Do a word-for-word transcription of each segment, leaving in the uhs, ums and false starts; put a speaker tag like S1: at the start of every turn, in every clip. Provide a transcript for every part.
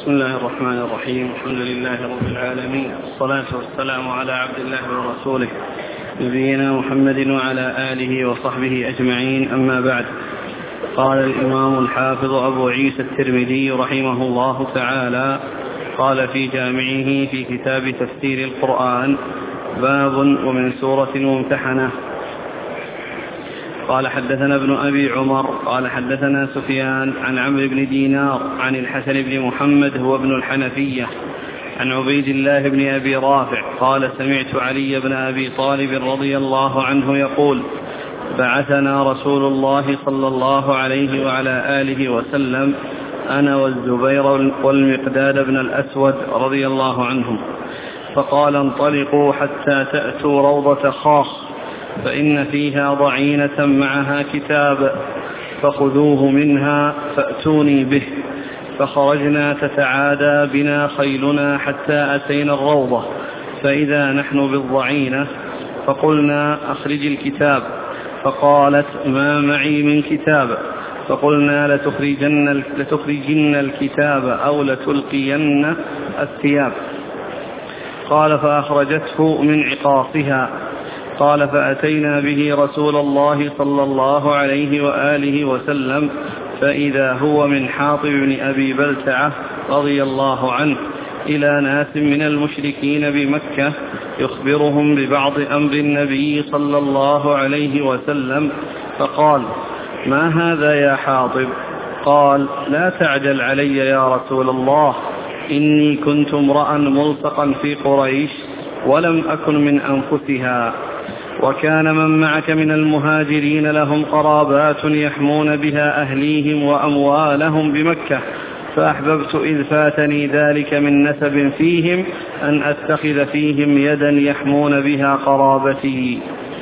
S1: بسم الله الرحمن الرحيم. الحمد لله رب العالمين، الصلاة والسلام على عبد الله ورسوله نبينا محمد وعلى آله وصحبه أجمعين، أما بعد. قال الإمام الحافظ أبو عيسى الترمذي رحمه الله تعالى قال في جامعه في كتاب تفسير القرآن: باب ومن سورة ممتحنة. قال حدثنا ابن أبي عمر قال حدثنا سفيان عن عمرو بن دينار عن الحسن بن محمد هو ابن الحنفية عن عبيد الله بن أبي رافع قال: سمعت علي بن أبي طالب رضي الله عنه يقول: بعثنا رسول الله صلى الله عليه وعلى آله وسلم أنا والزبير والمقداد بن الأسود رضي الله عنهم، فقال: انطلقوا حتى تأتوا روضة خاخ فإن فيها ضعينة معها كتاب، فخذوه منها فأتوني به. فخرجنا تتعادى بنا خيلنا حتى أتينا الروضة، فإذا نحن بالضعينة، فقلنا: أخرج الكتاب. فقالت: ما معي من كتاب. فقلنا: لتخرجن, لتخرجن الكتاب أو لتلقين الثياب. قال: فأخرجته من عقاصها. قال: فأتينا به رسول الله صلى الله عليه وآله وسلم، فإذا هو من حاطب بن أبي بلتعة رضي الله عنه إلى ناس من المشركين بمكة يخبرهم ببعض أمر النبي صلى الله عليه وسلم، فقال: ما هذا يا حاطب؟ قال: لا تعجل علي يا رسول الله، إني كنت امرأ ملصقا في قريش ولم أكن من أنفسها، وكان من معك من المهاجرين لهم قرابات يحمون بها أهليهم وأموالهم بمكة، فأحببت إذ فاتني ذلك من نسب فيهم أن أتخذ فيهم يدا يحمون بها قرابتي،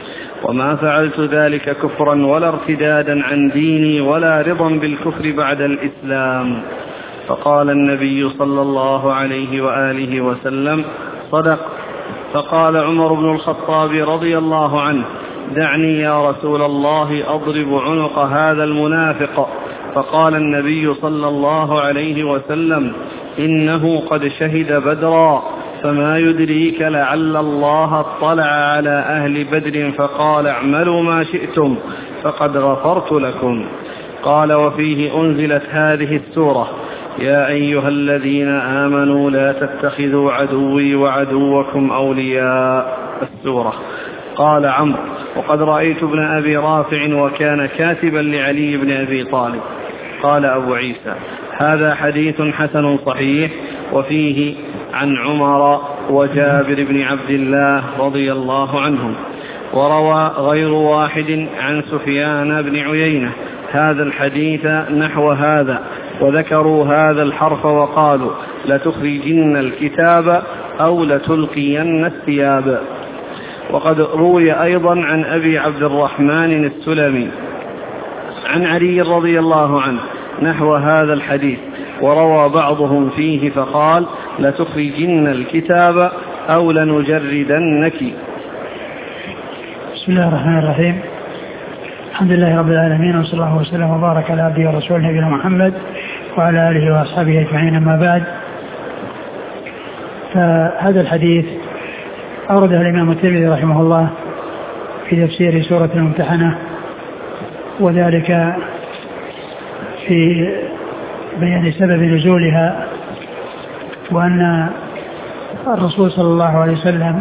S1: وما فعلت ذلك كفرا ولا ارتدادا عن ديني ولا رضا بالكفر بعد الإسلام. فقال النبي صلى الله عليه وآله وسلم: صدق. فقال عمر بن الخطاب رضي الله عنه: دعني يا رسول الله أضرب عنق هذا المنافق. فقال النبي صلى الله عليه وسلم: إنه قد شهد بدرا، فما يدريك لعل الله اطلع على أهل بدر فقال: اعملوا ما شئتم فقد غفرت لكم. قال: وفيه أنزلت هذه السورة: يا أيها الذين آمنوا لا تتخذوا عدوي وعدوكم أولياء، السورة. قال عمرو: وقد رأيت ابن أبي رافع وكان كاتبا لعلي بن أبي طالب. قال أبو عيسى: هذا حديث حسن صحيح، وفيه عن عمر وجابر بن عبد الله رضي الله عنهم. وروى غير واحد عن سفيان بن عيينة هذا الحديث نحو هذا، وذكروا هذا الحرف وقالوا: لتخرجن الكتاب أو لتلقين الثياب. وقد روي أيضا عن أبي عبد الرحمن السلمي عن علي رضي الله عنه نحو هذا الحديث، وروى بعضهم فيه فقال: لتخرجن الكتاب أو لنجردنك.
S2: بسم الله الرحمن الرحيم. الحمد لله رب العالمين، وصلى الله وسلم وبارك على عبده ورسوله نبينا محمد وعلى آله وأصحابه أجمعين، أما بعد. فهذا الحديث أورده الإمام الترمذي رحمه الله في تفسير سورة الممتحنة، وذلك في بيان سبب نزولها، وأن الرسول صلى الله عليه وسلم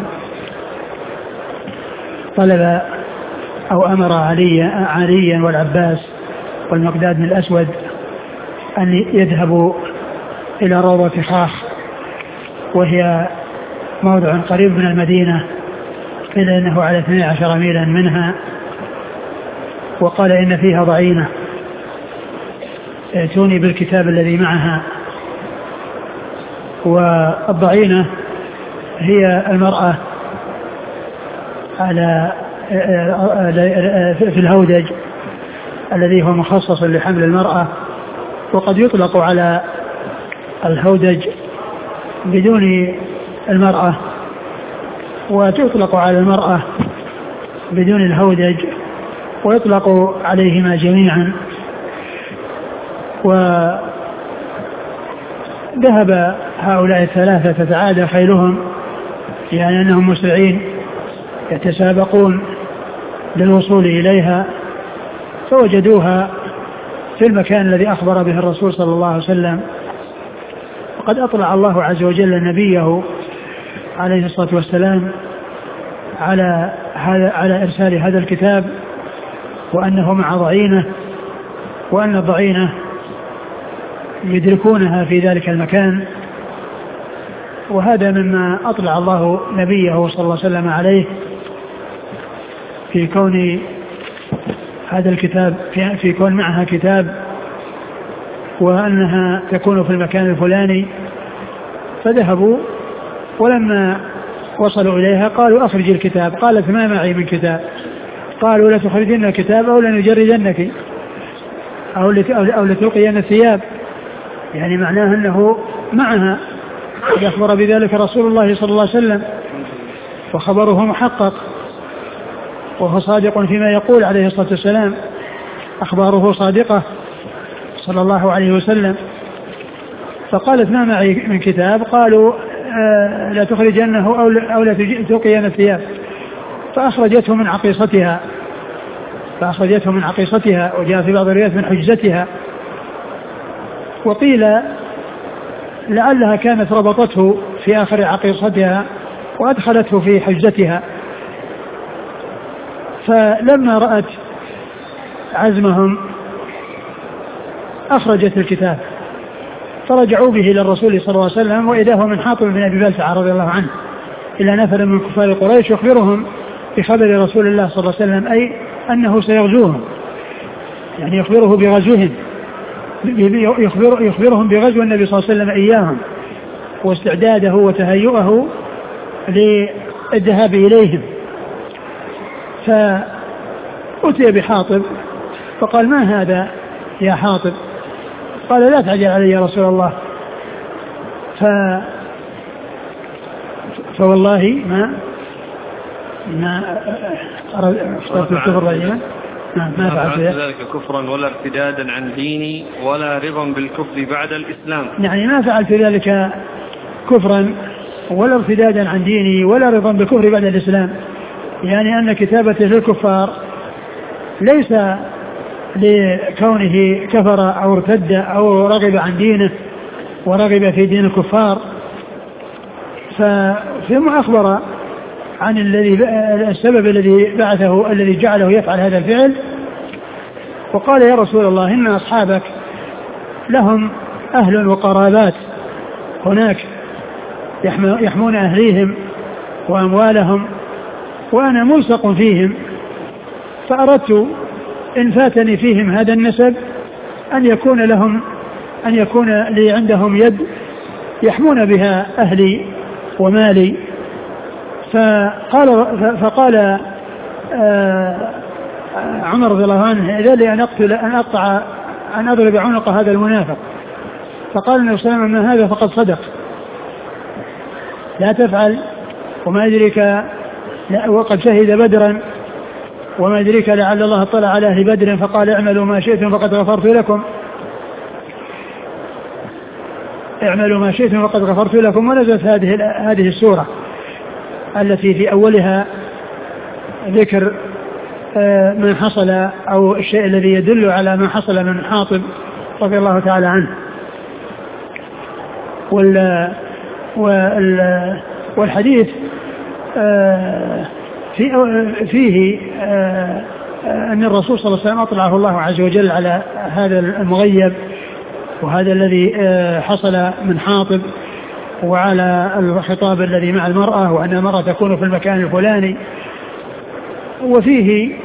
S2: طلب أو أمر عليا عليا والعباس والمقداد بن الأسود أن يذهبوا إلى روضة خاخ، وهي موضع قريب من المدينة، قيل إنه على اثني عشر ميلا منها، وقال إن فيها ضعينة، ائتوني بالكتاب الذي معها. والضعينة هي المرأة على في الهودج الذي هو مخصص لحمل المرأة، وقد يطلق على الهودج بدون المرأة، وتطلق على المرأة بدون الهودج، ويطلق عليهما جميعا. ذهب هؤلاء الثلاثة تتعادى خيلهم، يعني أنهم مسرعين يتسابقون للوصول إليها، فوجدوها في المكان الذي أخبر به الرسول صلى الله عليه وسلم. وقد أطلع الله عز وجل نبيه عليه الصلاة والسلام على هذا على إرسال هذا الكتاب، وأنه مع ضعينه، وأن الضعينة يدركونها في ذلك المكان. وهذا مما أطلع الله نبيه صلى الله عليه وسلم عليه في كون هذا الكتاب في, في كون معها كتاب، وأنها تكون في المكان الفلاني. فذهبوا، ولما وصلوا إليها قالوا أخرج الكتاب. قالت ما معي من كتاب. قالوا لا تخرجن الكتاب أو لنجردنك أو لتلقين الثياب، يعني معناه أنه معها. أخبر بذلك رسول الله صلى الله عليه وسلم، وخبره محقق، وهو صادق فيما يقول عليه الصلاة والسلام، أخباره صادقة صلى الله عليه وسلم. فقالت ما معي من كتاب. قالوا آه لا تخرجنه أو لا تلقين الثياب. فأخرجته من عقيصتها فأخرجته من عقيصتها وجاء في بعض الروايات من حجزتها. وقيل لعلها كانت ربطته في آخر عقيصتها وأدخلته في حجزتها. فلما رأت عزمهم أخرجت الكتاب، فرجعوا به إلى الرسول صلى الله عليه وسلم، وإذا هو من حاطب بن أبي بلتعة رضي الله عنه إلى نفر من كفار قريش يخبرهم بخبر رسول الله صلى الله عليه وسلم، أي أنه سيغزوهم، يعني يخبره بغزوهم، يخبر يخبرهم بغزو النبي صلى الله عليه وسلم إياهم واستعداده وتهيئه للذهاب إليهم. فأتي بحاطب فقال ما هذا يا حاطب؟ قال لا تعجل علي يا رسول الله، ف فوالله ما ما اخترت الكفر رجلا
S1: ما فعلت ذلك كفرا ولا ارتدادا عن ديني ولا رضا بالكفر بعد الإسلام.
S2: يعني ما فعلت ذلك كفرا ولا ارتدادا عن ديني ولا رضا بالكفر بعد الإسلام، يعني أن كتابته للكفار ليس لكونه كفر أو ارتد أو رغب عن دينه ورغب في دين الكفار. ففيما أخبر عن الذي السبب الذي بعثه الذي جعله يفعل هذا الفعل، وقال يا رسول الله إن أصحابك لهم أهل وقرابات هناك يحمون أهليهم وأموالهم، وأنا ملصق فيهم، فأردت إن فاتني فيهم هذا النسب أن يكون لهم أن يكون لي عندهم يد يحمون بها أهلي ومالي. فقال فقال عمر رضي الله عنه إذا لي أن أقتل أن أقطع أن أضرب عنق هذا المنافق. فقال النبي صلى الله عليه وسلم هذا فقد صدق، لا تفعل، وما يدريك وقد شهد بدرا، وما يدريك لعل الله اطلع على أهل بدر فقال اعملوا ما شئتم فقد غفرت لكم اعملوا ما شئتم فقد غفرت لكم. ونزلت هذه هذه السورة التي في أولها ذكر ما حصل أو الشيء الذي يدل على ما حصل من حاطب رضي الله تعالى عنه. وال والحديث فيه أن الرسول صلى الله عليه وسلم أطلعه الله عز وجل على هذا المغيب وهذا الذي حصل من حاطب، وعلى الخطاب الذي مع المرأة، وأن المرأة تكون في المكان الفلاني. وفيه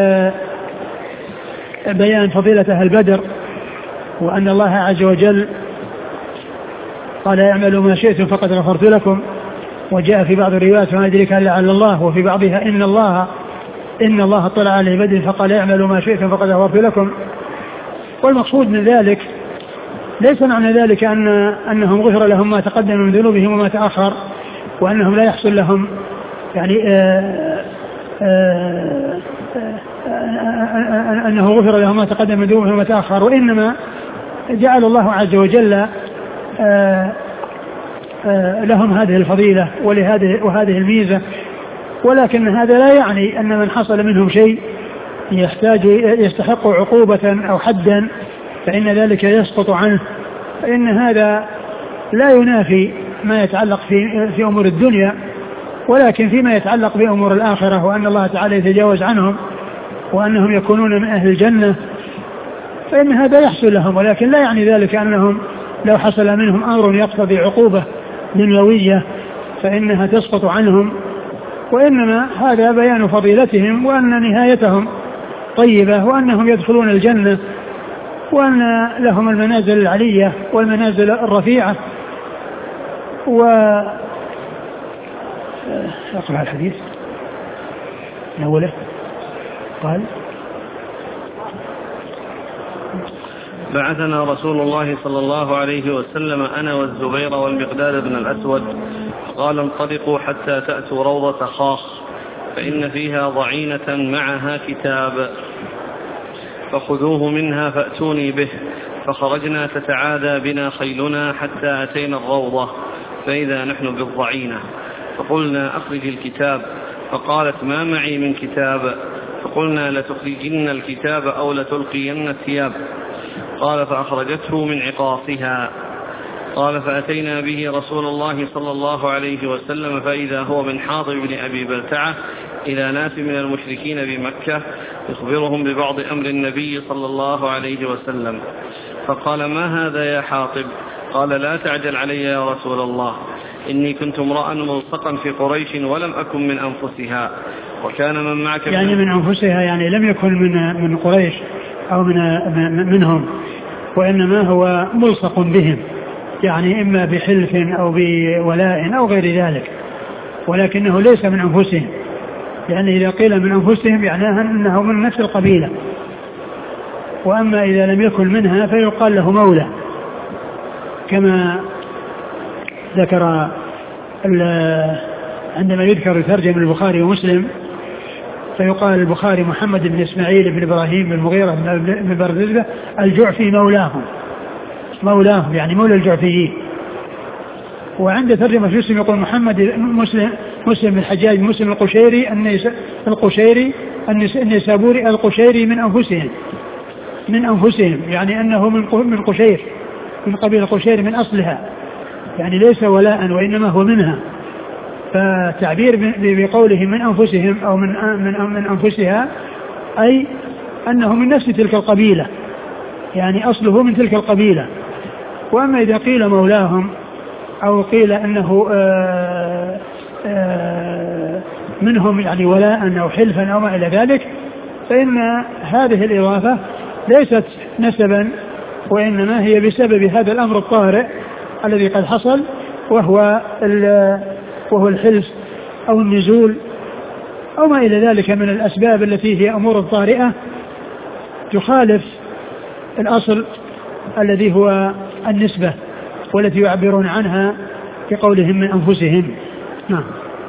S2: بيان فضيلة أهل بدر، وأن الله عز وجل قال اعملوا ما شئتم فقد غفرت لكم. وجاء في بعض الروايات ما يدريك لعل الله، وفي بعضها إن الله إن الله اطلع على بدر فقال اعملوا ما شئتم فقد غفرت لكم. والمقصود من ذلك ليس معنى ذلك أن أنهم غفر لهم ما تقدم من ذنوبهم وما تأخر، وأنهم لا يحصل لهم يعني آآ آآ أنه غفر لهم ما تقدم من ذنوبهم وما تأخر، وإنما جعل الله عز وجل آآ آآ لهم هذه الفضيلة ولهذه وهذه الميزة، ولكن هذا لا يعني أن من حصل منهم شيء يحتاج يستحق عقوبة أو حدا فإن ذلك يسقط عنه، فإن هذا لا ينافي ما يتعلق في في أمور الدنيا، ولكن فيما يتعلق بأمور الآخرة وأن الله تعالى يتجاوز عنهم وأنهم يكونون من أهل الجنة فإن هذا يحصل لهم، ولكن لا يعني ذلك أنهم لو حصل منهم أمر يقتضي عقوبة دنيوية فإنها تسقط عنهم، وإنما هذا بيان فضيلتهم وأن نهايتهم طيبة وأنهم يدخلون الجنة وأن لهم المنازل العلية والمنازل الرفيعة. و أقرأ الحديث من أوله. قال
S1: بعثنا رسول الله صلى الله عليه وسلم أنا والزبير والمقداد بن الأسود قال انطلقوا حتى تأتوا روضة خاخ فإن فيها ضعينة معها كتاب فخذوه منها فأتوني به. فخرجنا تتعاذى بنا خيلنا حتى أتينا الروضة فإذا نحن بالضعينة فقلنا أخرج الكتاب فقالت ما معي من كتاب فقلنا لتخرجن الكتاب أو لتلقين الثياب قال فأخرجته من عقاصها. قال فأتينا به رسول الله صلى الله عليه وسلم فإذا هو من حاطب بن أبي بلتعة إلى ناس من المشركين بمكة يخبرهم ببعض أمر النبي صلى الله عليه وسلم فقال ما هذا يا حاطب؟ قال لا تعجل علي يا رسول الله إني كنت امرأ ملصقا في قريش ولم أكن من أنفسها وكان من معك
S2: يعني من أنفسها يعني لم يكن من من قريش أو من منهم وإنما هو ملصق بهم يعني إما بحلف أو بولاء أو غير ذلك، ولكنه ليس من أنفسهم، لأن إذا قيل من أنفسهم يعنيها أنه من نفس القبيلة، وأما إذا لم يكن منها فيقال له مولى كما ذكر عندما يذكر ترجمة البخاري ومسلم فيقال البخاري محمد بن إسماعيل بن إبراهيم بن المغيرة بن بردزبة الجعفي مولاهم مولاهم يعني مولى الجعفيين. وعند ترجمة مسلم يقول محمد مسلم مسلم بن الحجاج مسلم القشيري القشيري النسابوري القشيري من أنفسهم من أنفسهم يعني أنه من من قشير من قبيلة قشير من أصلها، يعني ليس ولاء وإنما هو منها. فتعبير بقولهم من أنفسهم أو من من من أنفسها أي أنه من نفس تلك القبيلة، يعني أصله من تلك القبيلة. وأما إذا قيل مولاهم أو قيل أنه آآ آآ منهم يعني ولاء أو حلفا أو ما إلى ذلك فإن هذه الإضافة ليست نسبا وإنما هي بسبب هذا الأمر الطارئ الذي قد حصل وهو وهو الحلف أو النزول أو ما إلى ذلك من الأسباب التي هي أمور طارئة تخالف الأصل الذي هو النسبة والتي يعبرون عنها بقولهم من أنفسهم. نعم.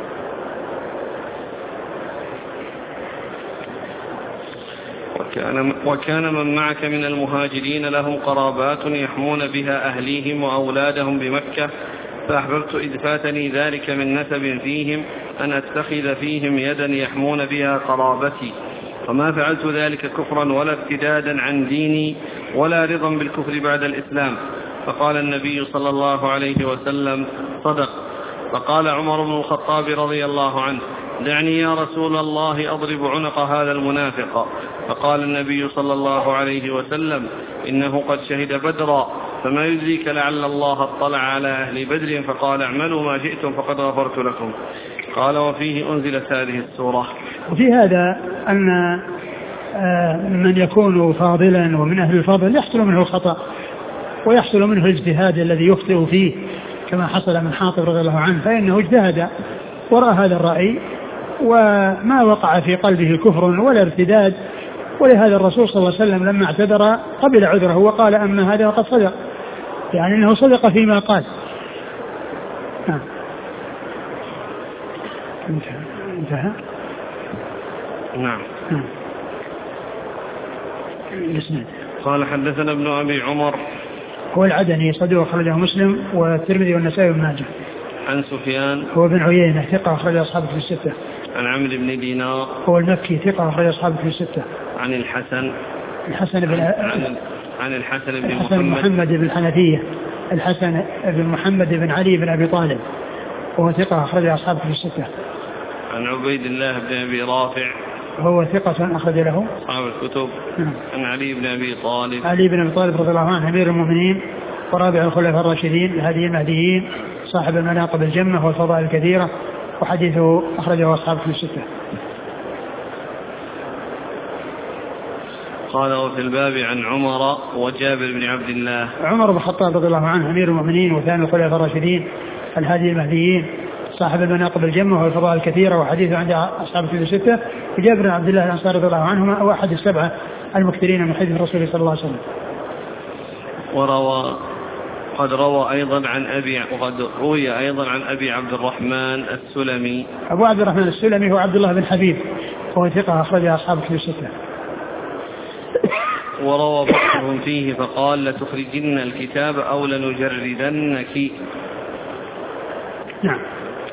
S1: وكان, وكان من معك من المهاجرين لهم قرابات يحمون بها أهليهم وأولادهم بمكة فأحببت إذ فاتني ذلك من نسب فيهم أن أتخذ فيهم يدا يحمون بها قرابتي وما فعلت ذلك كفرا ولا ابتدادا عن ديني ولا رضا بالكفر بعد الإسلام. فقال النبي صلى الله عليه وسلم صدق. فقال عمر بن الخطاب رضي الله عنه دعني يا رسول الله أضرب عنق هذا المنافق. فقال النبي صلى الله عليه وسلم إنه قد شهد بدرا فما يدريك لعل الله اطلع على أهل بدر فقال اعملوا ما شئتم فقد غفرت لكم. قال وفيه أنزلت هذه السورة.
S2: وفي هذا أن من يكون فاضلا ومن أهل الفضل يحصل منه الخطأ ويحصل منه الاجتهاد الذي يخطئ فيه كما حصل من حاطب رضي الله عنه، فإنه اجتهد وراء هذا الرأي وما وقع في قلبه كفر ولا ارتداد، ولهذا الرسول صلى الله عليه وسلم لما اعتذر قبل عذره وقال أما هذا وقد صدق، يعني أنه صدق فيما قال. نعم. انتهى. انتهى.
S1: نعم.
S2: نعم.
S1: قال حدثنا ابن أبي عمر
S2: هو العدني صدوق أخرجه مسلم والترمذي والنسائي وابن ماجه.
S1: عن سفيان
S2: هو بن عيينة ثقة أخرج أصحابه في الستة.
S1: عن عمرو بن دينار
S2: هو المكي ثقة أخرج أصحابه في الستة.
S1: عن الحسن
S2: الحسن بن
S1: عن, عن الحسن بن
S2: الحسن
S1: محمد
S2: محمد بن الحنفية الحسن بن محمد بن علي بن أبي طالب وهو ثقة أخرج أصحابه في الستة.
S1: عن عبيد الله بن أبي رافع
S2: هو ثقة أخرج له
S1: أصحاب الكتب.
S2: نعم.
S1: عن علي بن أبي طالب
S2: علي بن أبي طالب رضي الله عنه أمير المؤمنين ورابع الخلفاء الراشدين الهادي المهديين صاحب المناقب الجمة والفضائل الكثيرة وحديثه أخرجه أصحابه في الستة.
S1: قال وفي الباب عن عمر وجابر بن عبد الله.
S2: عمر بن الخطاب رضي الله عنه أمير المؤمنين وثاني الخلفاء الراشدين الهادي المهديين صاحب المناقب الجمة والفضائل الكثيرة وحديثه عند أصحاب الكتب الستة. وجابر بن عبد الله الأنصاري رضي الله عنهما هو أحد السبعة المكثرين من حديث الرسول صلى الله عليه وسلم.
S1: وروى قد روى أيضا عن أبي وقد روي أيضا عن أبي عبد الرحمن السلمي.
S2: أبو عبد الرحمن السلمي هو عبد الله بن حبيب وهو ثقة أخرج أصحاب الكتب الستة.
S1: وروى بعضهم فيه فقال لتخرجن الكتاب أو لنجردنك.
S2: نعم.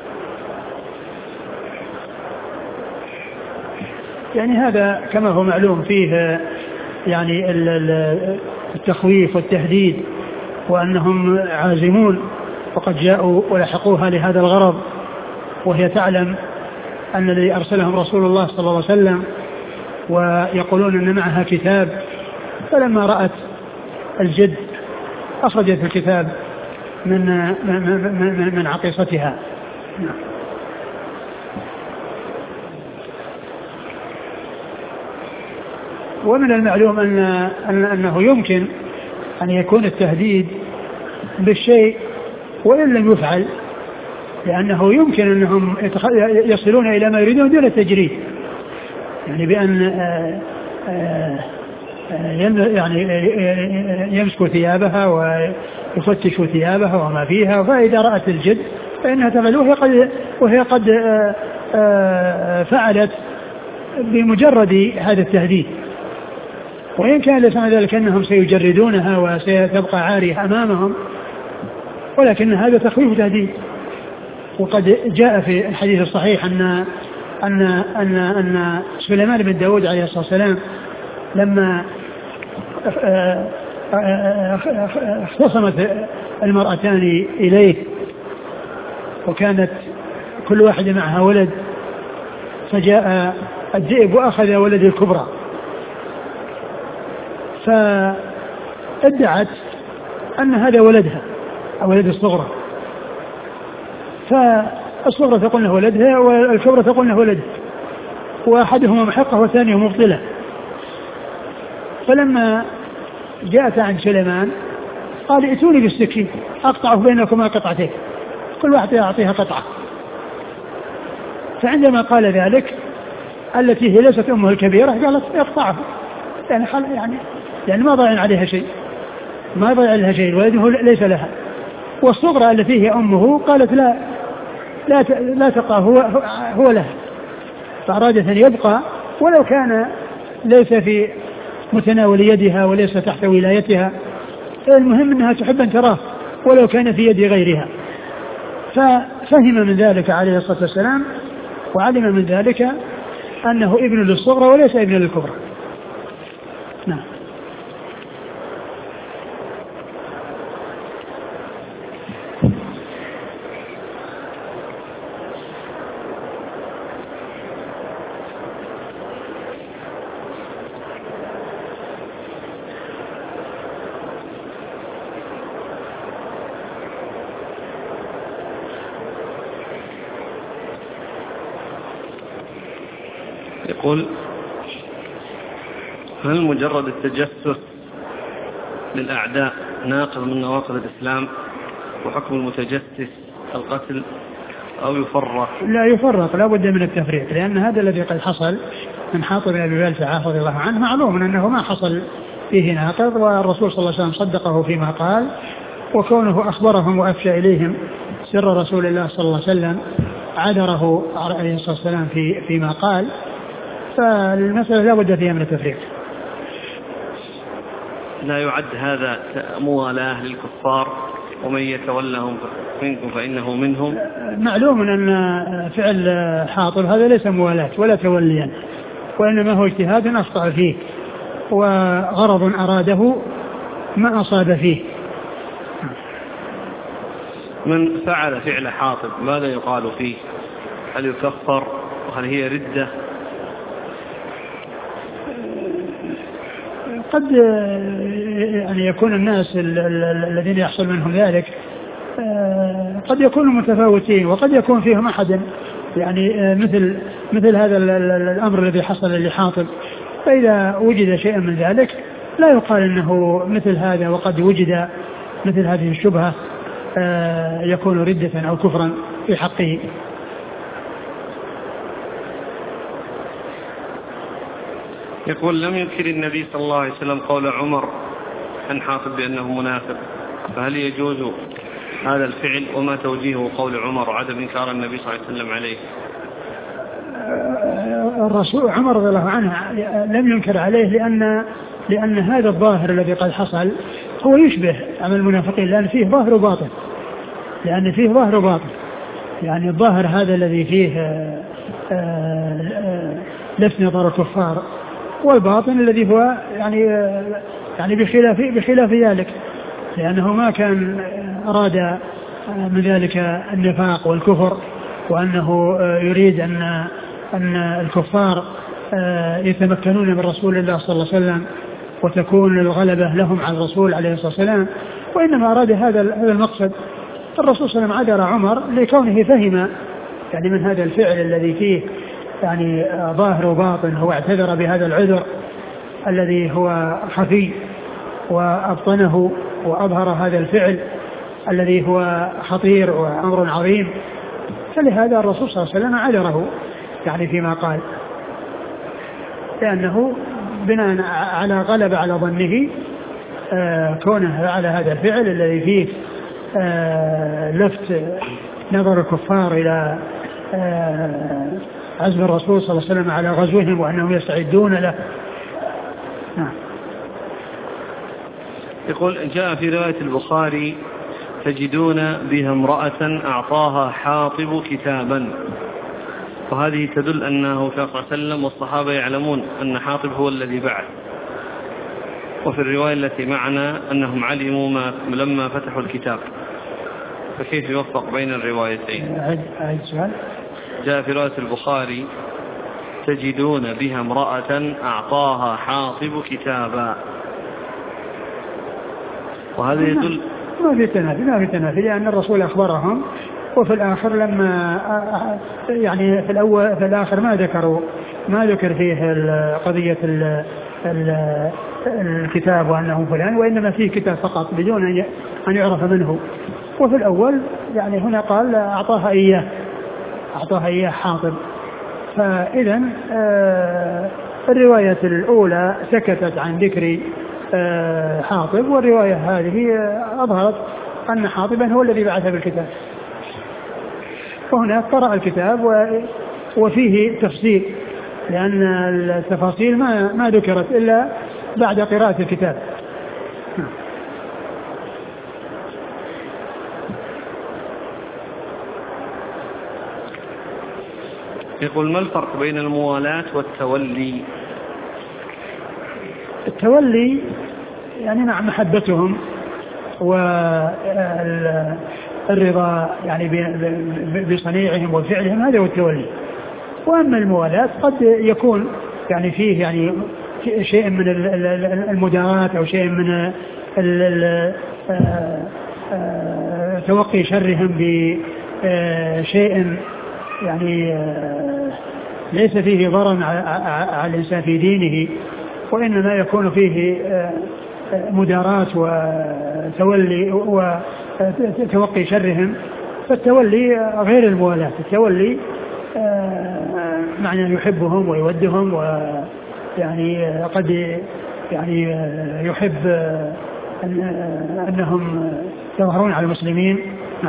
S2: يعني هذا كما هو معلوم فيه يعني التخويف والتهديد وأنهم عازمون وقد جاءوا ولحقوها لهذا الغرض وهي تعلم أن الذي أرسلهم رسول الله صلى الله عليه وسلم ويقولون أن معها كتاب فلما رأت الجد أخرجت الكتاب من من من عقيصتها. ومن المعلوم أن أنه يمكن أن يكون التهديد بالشيء وإن لم يفعل لأنه يمكن أنهم يصلون إلى ما يريدون دون التجريد يعني بأن يعني يمسكوا ثيابها ويفتشوا ثيابها وما فيها فإذا رأت الجد فإنها تفعل وهي قد, وهي قد فعلت بمجرد هذا التهديد وإن كان ليس معنى ذلك أنهم سيجردونها وستبقى عارية أمامهم ولكن هذا تخويف وتهديد. وقد جاء في الحديث الصحيح أن أن أن أن سليمان بن داود عليه الصلاة والسلام لما اختصمت المرأتان إليه وكانت كل واحدة معها ولد فجاء الذئب وأخذ ولد الكبرى فادعت أن هذا ولدها أو ولد الصغرى فالصغرى تقول له ولدها والكبرى تقول له ولدها وأحدهما محقة والثانية مبطلة. فلما جاءت عن سليمان قال ائتوني بالسكين أقطع بينكما قطعتين كل واحدة أعطيها قطعة. فعندما قال ذلك التي هي ليست أمه الكبيرة قالت اقطعه يعني خل يعني يعني ما ضاع عليها شيء ما ضاع عليها شيء ولده ليس لها. والصغرى التي هي أمه قالت لا لا لا تقع هو هو لها فأرادت أن يبقى ولو كان ليس في متناول يدها وليس تحت ولايتها المهم أنها تحب أن تراه ولو كان في يد غيرها. ففهم من ذلك عليه الصلاة والسلام وعلم من ذلك أنه ابن للصغرى وليس ابن للكبرى. نعم.
S1: يقول هل مجرد التجسس للأعداء ناقض من نواقض الإسلام وحكم المتجسس القتل أو يفرق؟
S2: لا يفرق لا بد من التفريق لأن هذا الذي قد حصل من حاطب بن أبي بلتعة رضي الله عنه معلوم أنه ما حصل فيه ناقض والرسول صلى الله عليه وسلم صدقه فيما قال وكونه أخبرهم وأفشى إليهم سر رسول الله صلى الله عليه وسلم عذره عليه الصلاة والسلام في فيما قال فالمسألة لا بد فيها من التفريق.
S1: لا يعد هذا موالاة للكفار ومن يتولهم منكم فإنه منهم؟
S2: معلوم أن فعل حاطب هذا ليس موالاة ولا توليا، وإنما هو اجتهاد أخطأ فيه وغرض أراده ما أصاب فيه.
S1: من فعل فعل حاطب ماذا يقال فيه؟ هل يكفر وهل هي ردة؟
S2: قد يعني يكون الناس الذين يحصل منهم ذلك قد يكونوا متفاوتين، وقد يكون فيهم أحد يعني مثل مثل هذا الأمر الذي حصل لحاطب، فإذا وجد شيء من ذلك لا يقال أنه مثل هذا وقد وجد مثل هذه الشبهة يكون ردة أو كفرا في حقه.
S1: يقول لم ينكر النبي صلى الله عليه وسلم قول عمر عن حاطب بأنه منافق، فهل يجوز هذا الفعل؟ وما توجيه قول عمر وعدم إنكار النبي صلى الله عليه وسلم عليه؟
S2: الرسول عمر رضي الله عنه لم ينكر عليه لأن لأن هذا الظاهر الذي قد حصل هو يشبه عمل المنافقين، لأن فيه ظاهر وباطن لأن فيه ظاهر وباطن يعني الظاهر هذا الذي فيه لفت نظر الكفار، والباطن الذي هو يعني يعني بخلاف بخلاف ذلك، لأنه ما كان أراد من ذلك النفاق والكفر، وأنه يريد أن أن الكفار يتمكنون من رسول الله صلى الله عليه وسلم وتكون الغلبة لهم على الرسول عليه الصلاة والسلام، وإنما أراد هذا هذا المقصد. الرسول صلى الله عليه وسلم عذر عمر لكونه فهم يعني من هذا الفعل الذي فيه يعني ظاهر وباطن، هو اعتذر بهذا العذر الذي هو خفي وأبطنه وأظهر هذا الفعل الذي هو خطير وأمر عظيم، فلهذا الرسول صلى الله عليه وسلم عذره يعني فيما قال، لأنه بناء على غلب على ظنه آه كونه على هذا الفعل الذي فيه آه لفت نظر الكفار إلى آه عزم الرسول صلى الله عليه وسلم على غزوهم وأنهم يستعدون له. نعم.
S1: يقول جاء في رواية البخاري تجدون بها امرأة أعطاها حاطب كتابا، وهذه تدل أنه صلى الله عليه وسلم والصحابة يعلمون أن حاطب هو الذي بعث، وفي الرواية التي معنا أنهم علموا ما لما فتحوا الكتاب، فكيف يوفق بين الروايتين؟
S2: أعيد سؤال.
S1: جاء في رواية البخاري تجدون بها امرأة أعطاها حاطب كتابا، وهذا يدل
S2: ما في تنافي ما في تنافي لأن الرسول أخبرهم، وفي الآخر لما يعني في الأول في الآخر ما ذكروا ما ذكر فيه قضية الكتاب وأنه فلان، وإنما فيه كتاب فقط بدون أن يعرف منه. وفي الأول يعني هنا قال أعطاها إياه أعطاها إياه حاطب، فإذا آه الرواية الأولى سكتت عن ذكر آه حاطب، والرواية هذه أظهرت أن حاطبا هو الذي بعث بالكتاب. وهنا قرأ الكتاب وفيه تفصيل، لأن التفاصيل ما ما ذكرت إلا بعد قراءة الكتاب.
S1: يقول ما الفرق بين الموالاة والتولي؟
S2: التولي يعني مع محبتهم والرضا يعني بصنيعهم وفعلهم، هذا هو التولي. وأما الموالاة قد يكون يعني فيه يعني شيء من المداراة أو شيء من توقي شرهم بشيء يعني ليس فيه ضرر على الإنسان في دينه، وإنما يكون فيه مداراة وتولي وتوقي شرهم. فالتولي غير الموالاة، التولي معنى يحبهم ويودهم، ويعني قد يعني يحب أنهم يظهرون على المسلمين. نعم.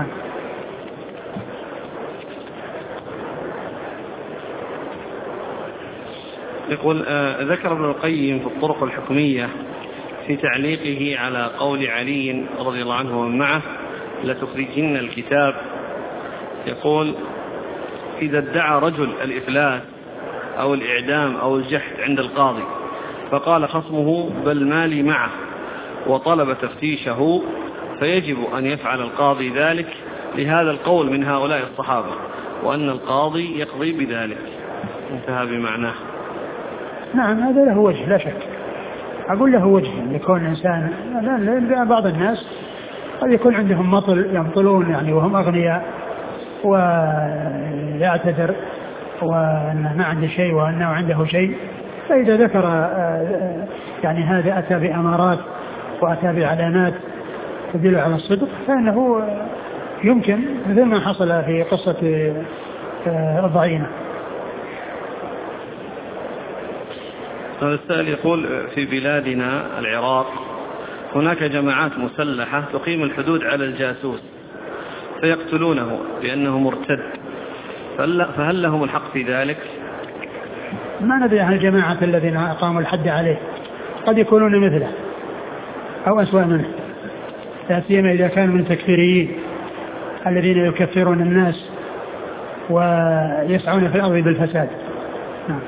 S1: يقول آه ذكر ابن القيم في الطرق الحكمية في تعليقه على قول علي رضي الله عنه ومن معه لتخرجن الكتاب، يقول: إذا ادعى رجل الإفلاس أو الإعدام أو الجحد عند القاضي فقال خصمه بل مالي معه وطلب تفتيشه، فيجب أن يفعل القاضي ذلك لهذا القول من هؤلاء الصحابة، وأن القاضي يقضي بذلك. انتهى بمعناه.
S2: نعم، هذا له وجه لا شك. أقول له وجه لكون إنسان، لا بعض الناس قد يكون عندهم مطل يمطلون يعني وهم أغنياء ويعتذر وأنه ما عنده شيء وأنه عنده شيء، فإذا ذكر يعني هذا أتى بأمارات وأتى بعلامات تدل على الصدق فإنه يمكن، مثل ما حصل في قصة الضعينة.
S1: هذا السائل يقول: في بلادنا العراق هناك جماعات مسلحة تقيم الحدود على الجاسوس فيقتلونه لأنه مرتد، فهل لهم الحق في ذلك؟
S2: ما ندري عن الجماعة الذين أقاموا الحد عليه، قد يكونون مثله أو أسوأ منه، لا سيما إذا كانوا من تكفيريين الذين يكفرون الناس ويسعون في الأرض بالفساد. نعم.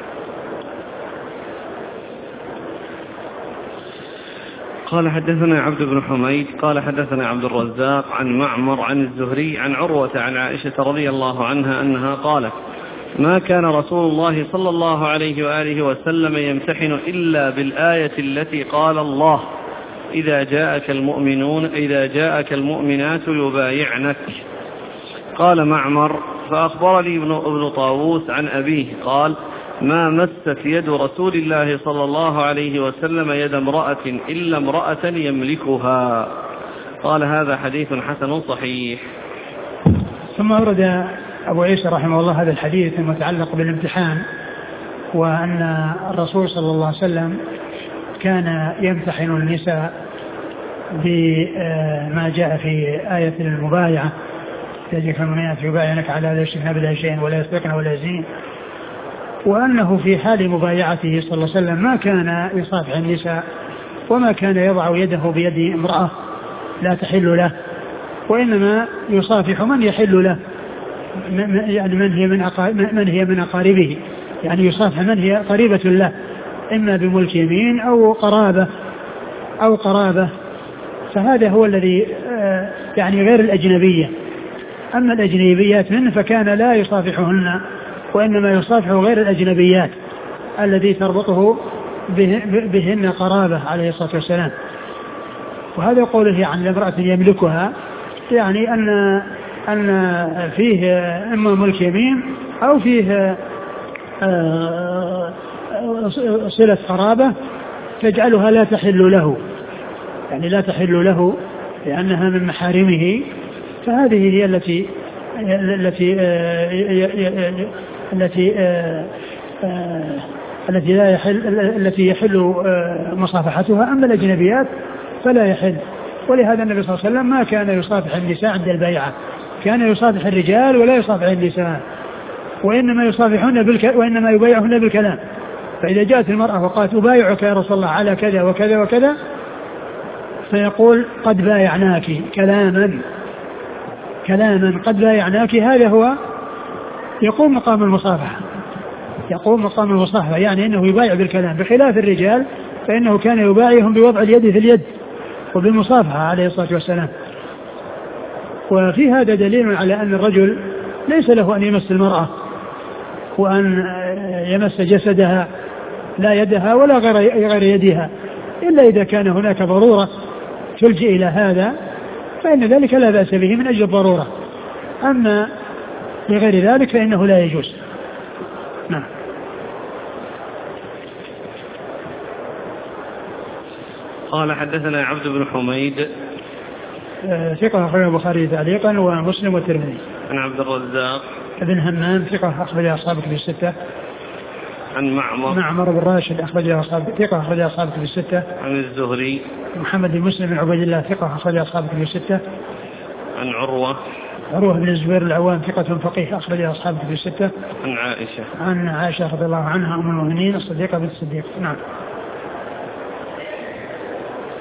S1: قال: حدثنا عبد بن حميد قال حدثنا عبد الرزاق عن معمر عن الزهري عن عروة عن عائشة رضي الله عنها أنها قالت: ما كان رسول الله صلى الله عليه وآله وسلم يمتحن إلا بالآية التي قال الله: إذا جاءك المؤمنون إذا جاءك المؤمنات يبايعنك. قال معمر: فأخبرني ابن, ابن طاووس عن أبيه قال: ما مست يد رسول الله صلى الله عليه وسلم يد امرأة إلا امرأة يملكها. قال: هذا حديث حسن صحيح.
S2: ثم أورد أبو عيسى رحمه الله هذا الحديث المتعلق بالامتحان، وأن الرسول صلى الله عليه وسلم كان يمتحن النساء بما جاء في آية المبايعة: يجب المؤمنات يبايعنك على لا يشركن بالله شيئا ولا يسرقن ولا يزنين، وأنه في حال مبايعته صلى الله عليه وسلم ما كان يصافح النساء وما كان يضع يده بيد امرأة لا تحل له، وإنما يصافح من يحل له، يعني من هي من من هي من أقاربه، يعني يصافح من هي قريبة له، إما بملك يمين أو قرابة أو قرابة فهذا هو الذي يعني غير الأجنبية. أما الأجنبيات منه فكان لا يصافحهن، وإنما يصافح غير الأجنبيات الذي تربطه بهن قرابة عليه الصلاة والسلام. وهذا قوله عن امرأة يملكها يعني أن أن فيه إما ملك يمين أو فيه صلة قرابة تجعلها لا تحل له، يعني لا تحل له لأنها من محارمه، فهذه هي التي التي التي التي لا يحل التي يحل مصافحتها. أما الأجنبيات فلا يحل. ولهذا النبي صلى الله عليه وسلم ما كان يصافح النساء عند البيعة، كان يصافح الرجال ولا يصافح النساء، وإنما يصافحون بالك... وإنما يبايعهن بالكلام. فإذا جاءت المرأة وقالت أبايعك يا رسول الله على كذا وكذا وكذا، فيقول قد بايعناك كلاما كلاما قد بايعناك، هذا هو يقوم مقام المصافحة، يقوم مقام المصافحة، يعني أنه يبايع بالكلام، بخلاف الرجال فإنه كان يبايعهم بوضع اليد في اليد وبالمصافحة عليه الصلاة والسلام. وفي هذا دليل على أن الرجل ليس له أن يمس المرأة وأن يمس جسدها لا يدها ولا غير يدها، إلا إذا كان هناك ضرورة تلجئ إلى هذا فإن ذلك لا بأس به من أجل الضرورة، أما لغير ذلك فإنه لا يجوز. نعم.
S1: قال: حدثنا عبد بن حميد
S2: ثقة أخرج البخاري تعليقا ومسلم والترمذي.
S1: عن عبد الرزاق
S2: بن همام ثقة أخرج أصحابه في الستة.
S1: عن معمر
S2: معمر بن راشد أخرج أصحابه ثقة أخرج أصحابه في الستة.
S1: عن الزهري
S2: محمد بن مسلم بن عبيد الله ثقة أخرج أصحابه في الستة.
S1: عن عروة
S2: عروة بن الزبير العوام ثقة فقيه أخرج أصحابه في الستة.
S1: عن عائشة
S2: عن عائشة رضي الله عنها أم المؤمنين الصديقة بنت الصديق. نعم.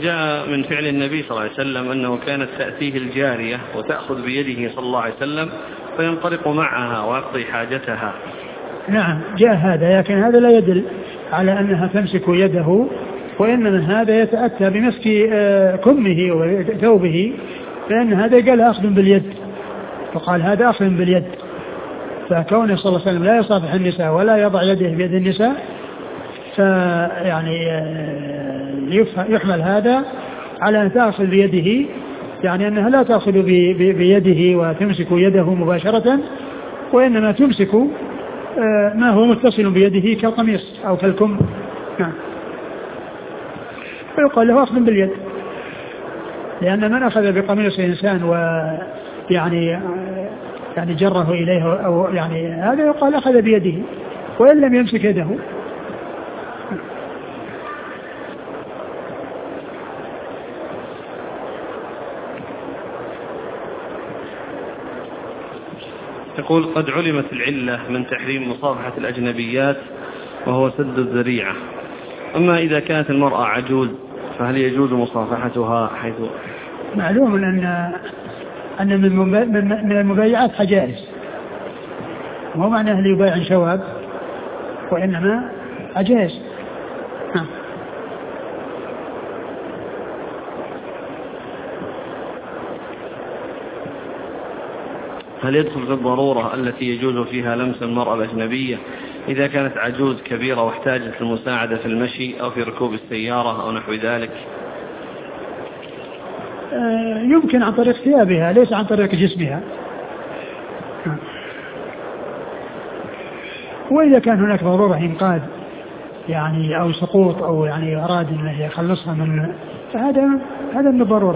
S1: جاء من فعل النبي صلى الله عليه وسلم أنه كانت تأتيه الجارية وتأخذ بيده صلى الله عليه وسلم فينطلق معها ويقضي حاجتها.
S2: نعم جاء هذا، لكن هذا لا يدل على أنها تمسك يده، وإنما هذا يتأتى بمسك كمه وثوبه، لأن هذا قال أخذ باليد، وقال هذا أخذ باليد. فكونه صلى الله عليه وسلم لا يصافح النساء ولا يضع يده بيد النساء، فيعني يحمل هذا على أن تأخذ بيده، يعني أنها لا تأخذ بيده وتمسك يده مباشرة، وإنما تمسك ما هو متصل بيده كالقميص أو كالكم. نعم. فيقال له أخذ باليد، لأن من أخذ بقميص إنسان ويعني يعني جره إليه أو يعني هذا يقال أخذ بيده وإن لم يمسك يده.
S1: يقول قد علمت العلة من تحريم مصافحة الأجنبيات وهو سد الذريعة، أما إذا كانت المرأة عجوز فهل يجوز مصافحتها؟ حيث
S2: معلوم أن أن من المبايعات حجائز، مو معناه اللي يبايع شواب، وإنما حجائز.
S1: هل يدخل في الضرورة التي يجوز فيها لمس المرأة الأجنبية إذا كانت عجوز كبيرة واحتاجت المساعدة في المشي أو في ركوب السيارة أو نحو ذلك؟
S2: يمكن عن طريق ثيابها ليس عن طريق جسمها. وإذا كان هناك ضرورة إنقاذ يعني أو سقوط أو يعني أراد أن يخلصها من، فهذا هذا من الضرورة.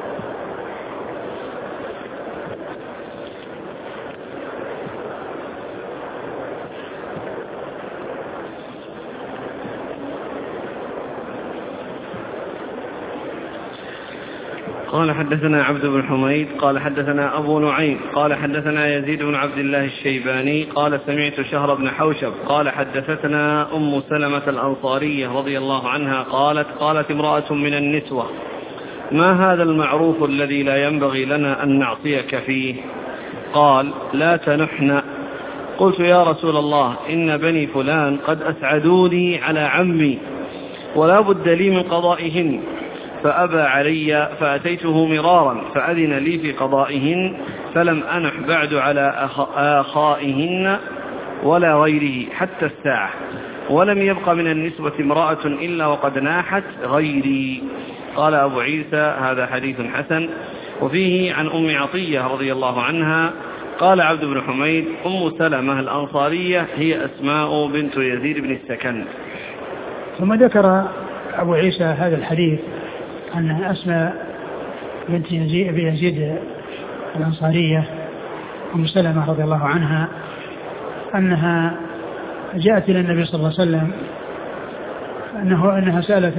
S1: قال حدثنا عبد بن حميد قال حدثنا أبو نعيم قال حدثنا يزيد بن عبد الله الشيباني قال سمعت شهر بن حوشب قال حدثتنا أم سلمة الأنصارية رضي الله عنها قالت قالت امرأة من النسوة ما هذا المعروف الذي لا ينبغي لنا أن نعصيك فيه؟ قال لا تنحن. قلت يا رسول الله إن بني فلان قد أسعدوني على عمي ولا بد لي من قضائهن، فأبى علي فأتيته مرارا فأذن لي في قضائهن، فلم أنح بعد على آخائهن ولا غيره حتى الساعة، ولم يبق من النسوة امرأة إلا وقد ناحت غيري. قال أبو عيسى هذا حديث حسن. وفيه عن أم عطية رضي الله عنها قال عبد بن حميد أم سلمة الأنصارية هي أسماء بنت يزيد بن السكن.
S2: ثم ذكر أبو عيسى هذا الحديث أن أسماء بنت يزيد, يزيد الأنصارية أم سلمة رضي الله عنها أنها جاءت إلى النبي صلى الله عليه وسلم أنه أنها سألت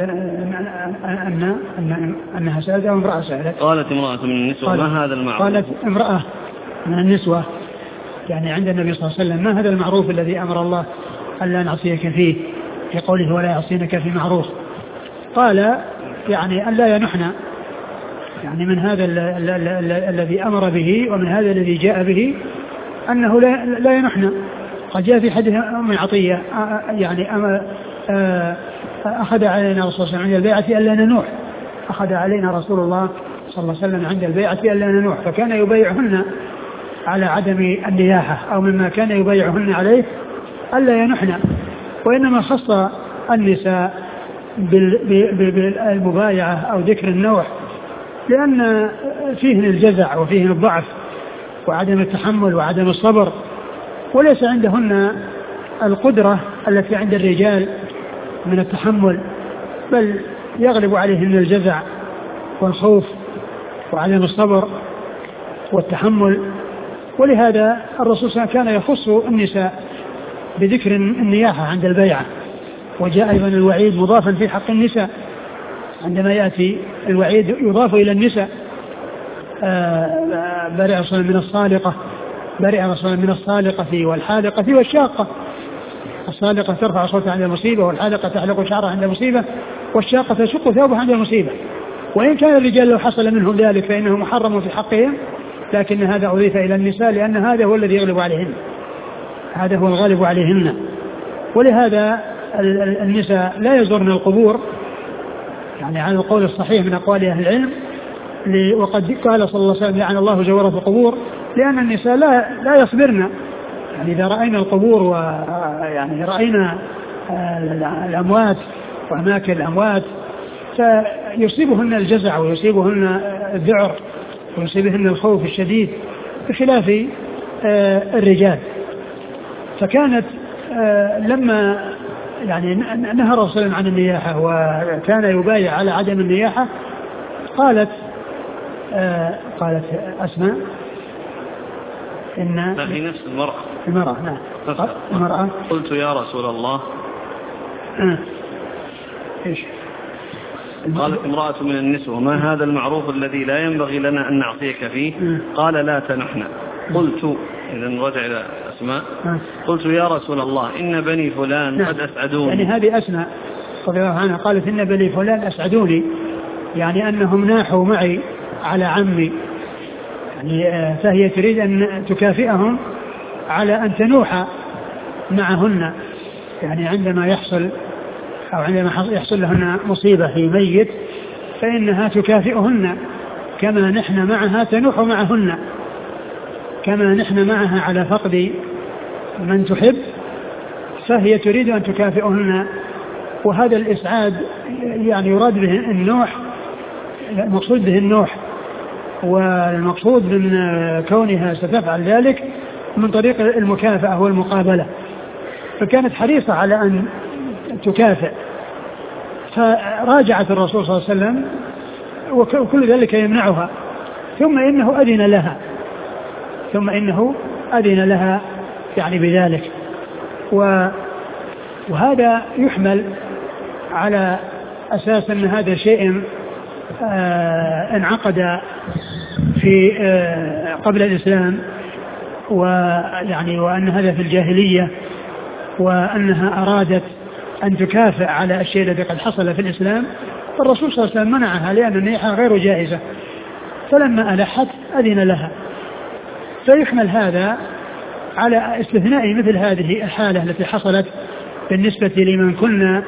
S2: أن أن أنها سألت أو امرأة سألت.
S1: قالت امرأة من النسوة ما هذا المعروف؟
S2: قالت امرأة من النسوة يعني عند النبي صلى الله عليه وسلم ما هذا المعروف الذي أمر الله ألا نعصيك فيه في قوله ولا يعصينك في معروف؟ قال يعني أن لا ينحن، يعني من هذا الذي أمر به ومن هذا الذي جاء به أنه لا, لا ينحن. قد جاء في حديث أم عطية يعني أم أخذ علينا رسول الله عند البيعة ألا ننوح، أخذ علينا رسول الله صلى الله عليه وسلم عند البيعة ألا ننوح، فكان يبايعهن على عدم النياحة أو مما كان يبايعهن عليه ألا ينحن، وإنما خص النساء بالمبايعة أو ذكر النوح لأن فيهن الجزع وفيهن الضعف وعدم التحمل وعدم الصبر، وليس عندهن القدرة التي عند الرجال من التحمل، بل يغلب عليهن الجزع والخوف وعدم الصبر والتحمل. ولهذا الرسول صلى الله عليه وسلم كان يخص النساء بذكر النياحة عند البيعة. وجاء أيضا الوعيد مضافا في حق النساء، عندما يأتي الوعيد يضاف إلى النساء برئ رسول من الصالقة برئ رسول من الصالقة والحالقة والشاقة. الصالقة ترفع صوتها عند المصيبة والحالقة تحلق شعرها عند المصيبة والشاقة تشق ثوبها عند المصيبة. وإن كان الرجال لو حصل منهم ذلك فإنه محرم في حقهم، لكن هذا أضيف إلى النساء لأن هذا هو الذي يغلب عليهن، هذا هو الغالب عليهن. ولهذا النساء لا يزورن القبور، يعني على القول الصحيح من أقوال أهل العلم، وقد قال صلى الله عليه وسلم لعن الله زوارات القبور، لأن النساء لا لا يصبرن. يعني إذا رأينا القبور ويعني رأينا الأموات وأماكن الأموات فيصيبهن الجزع ويصيبهن الذعر ويصيبهن الخوف الشديد بخلاف الرجال. فكانت لما يعني نهى الرسول عن النياحة وكان يبايع على عدم النياحة، قالت قالت أسماء إن
S1: في نفس المرأة
S2: المرأة نعم المرأة
S1: قلت يا رسول الله
S2: آه. إيش
S1: قالت امرأة من النسوة ما هذا المعروف الذي لا ينبغي لنا أن نعطيك فيه؟ قال لا تنحنا. قلت إذن رجع إلى أسماء قلت يا رسول الله إن بني فلان قد أسعدوني.
S2: يعني هذه أسماء رضي الله عنها قالت إن بني فلان أسعدوني، يعني أنهم ناحوا معي على عمي، يعني فهي تريد أن تكافئهم على أن تنوح معهن، يعني عندما يحصل أو عندما يحصل لهن مصيبة في ميت فإنها تكافئهن كما نحن معها تنوح معهن، كما نحن معها على فقد من تحب فهي تريد أن تكافئهن. وهذا الإسعاد يعني يراد به النوح، المقصود به النوح، والمقصود من كونها ستفعل ذلك من طريق المكافأة والمقابلة، فكانت حريصة على أن تكافئ. فراجعت الرسول صلى الله عليه وسلم وكل ذلك يمنعها، ثم إنه أذن لها ثم إنه أذن لها يعني بذلك. وهذا يحمل على أساس أن هذا شيء انعقد في قبل الإسلام، ويعني وأن هذا في الجاهلية، وأنها أرادت أن تكافئ على الشيء الذي قد حصل في الإسلام، فالرسول صلى الله عليه وسلم منعها لأن النياحة غير جائزة، فلما ألحت أذن لها. فيحمل هذا على استثناء مثل هذه الحالة التي حصلت بالنسبة لمن كنا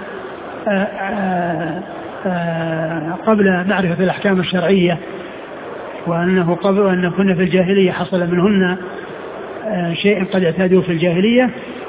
S2: قبل معرفة الأحكام الشرعية، وأنه قبل وأن كنا في الجاهلية حصل منهن شيء قد اعتادوا في الجاهلية،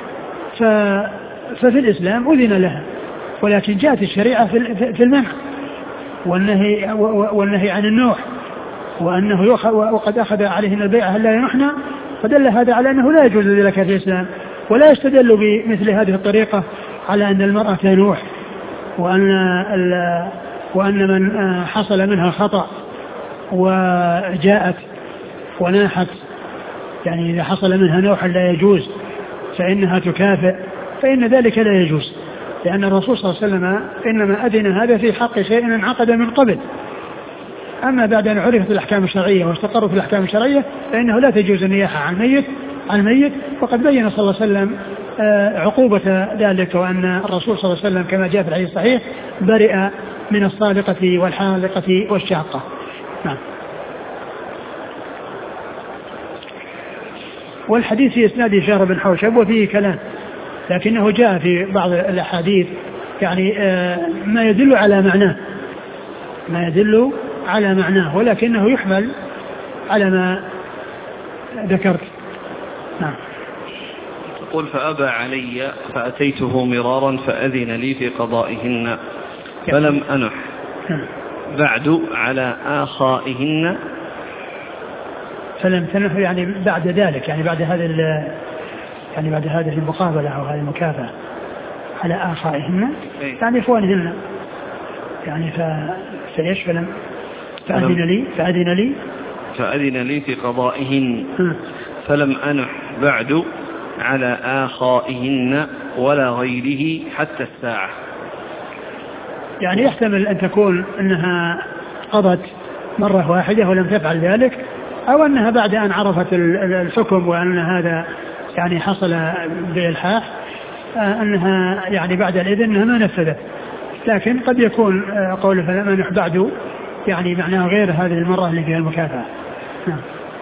S2: ففي الإسلام أذن لها، ولكن جاءت الشريعة في المنع والنهي, والنهي عن النوح، وأنه وقد أخذ عليهن البيعة لا ينحن، فدل هذا على أنه لا يجوز ذلك في الإسلام. ولا يستدل بمثل هذه الطريقة على أن المرأة تنوح، وأن, وأن من حصل منها خطأ وجاءت وناحت، يعني إذا حصل منها نوح لا يجوز فإنها تكافئ، فإن ذلك لا يجوز، لأن الرسول صلى الله عليه وسلم إنما أذن هذا في حق شيء انعقد من قبل. أما بعد أن عرفت الأحكام الشرعية واستقرت الأحكام الشرعية فإنه لا تجوز النياحة عن الميت عن الميت وقد بين صلى الله عليه وسلم عقوبة ذلك، وأن الرسول صلى الله عليه وسلم كما جاء في الحديث الصحيح برئ من الصالقة والحالقة والشاقة. نعم. والحديث في إسناد هشام بن حوشب وفيه كلام، لكنه جاء في بعض الأحاديث يعني ما يدل على معناه ما يدل على معناه ولكنه يحمل على ما ذكرت. نعم.
S1: تقول فأبى علي فأتيته مرارا فأذن لي في قضائهن فلم أنح بعد على آخائهن.
S2: فلم تنح يعني بعد ذلك، يعني بعد هذا يعني بعد هذه المقابلة أو هذه المكافأة على آخائهن يعني إخوانهن، يعني فإيش فلم فأذن لي فأذن لي
S1: فأذن لي في قضائهن فلم أنح بعد على آخائهن ولا غيره حتى الساعة.
S2: يعني يحتمل أن تكون أنها قضت مرة واحدة ولم تفعل ذلك، أو أنها بعد أن عرفت الحكم وأن هذا يعني حصل بإلحاح أنها يعني بعد الإذن أنها ما نفذت، لكن قد يكون قوله فلم أنح بعد يعني معناه غير هذه المرة اللي فيها المكافأة. نعم.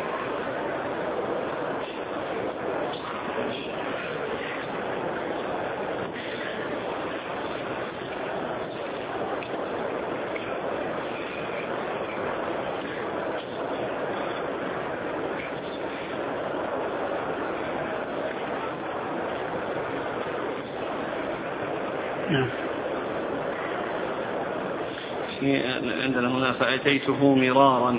S2: نعم.
S1: عندنا هنا فأتيته مرارا،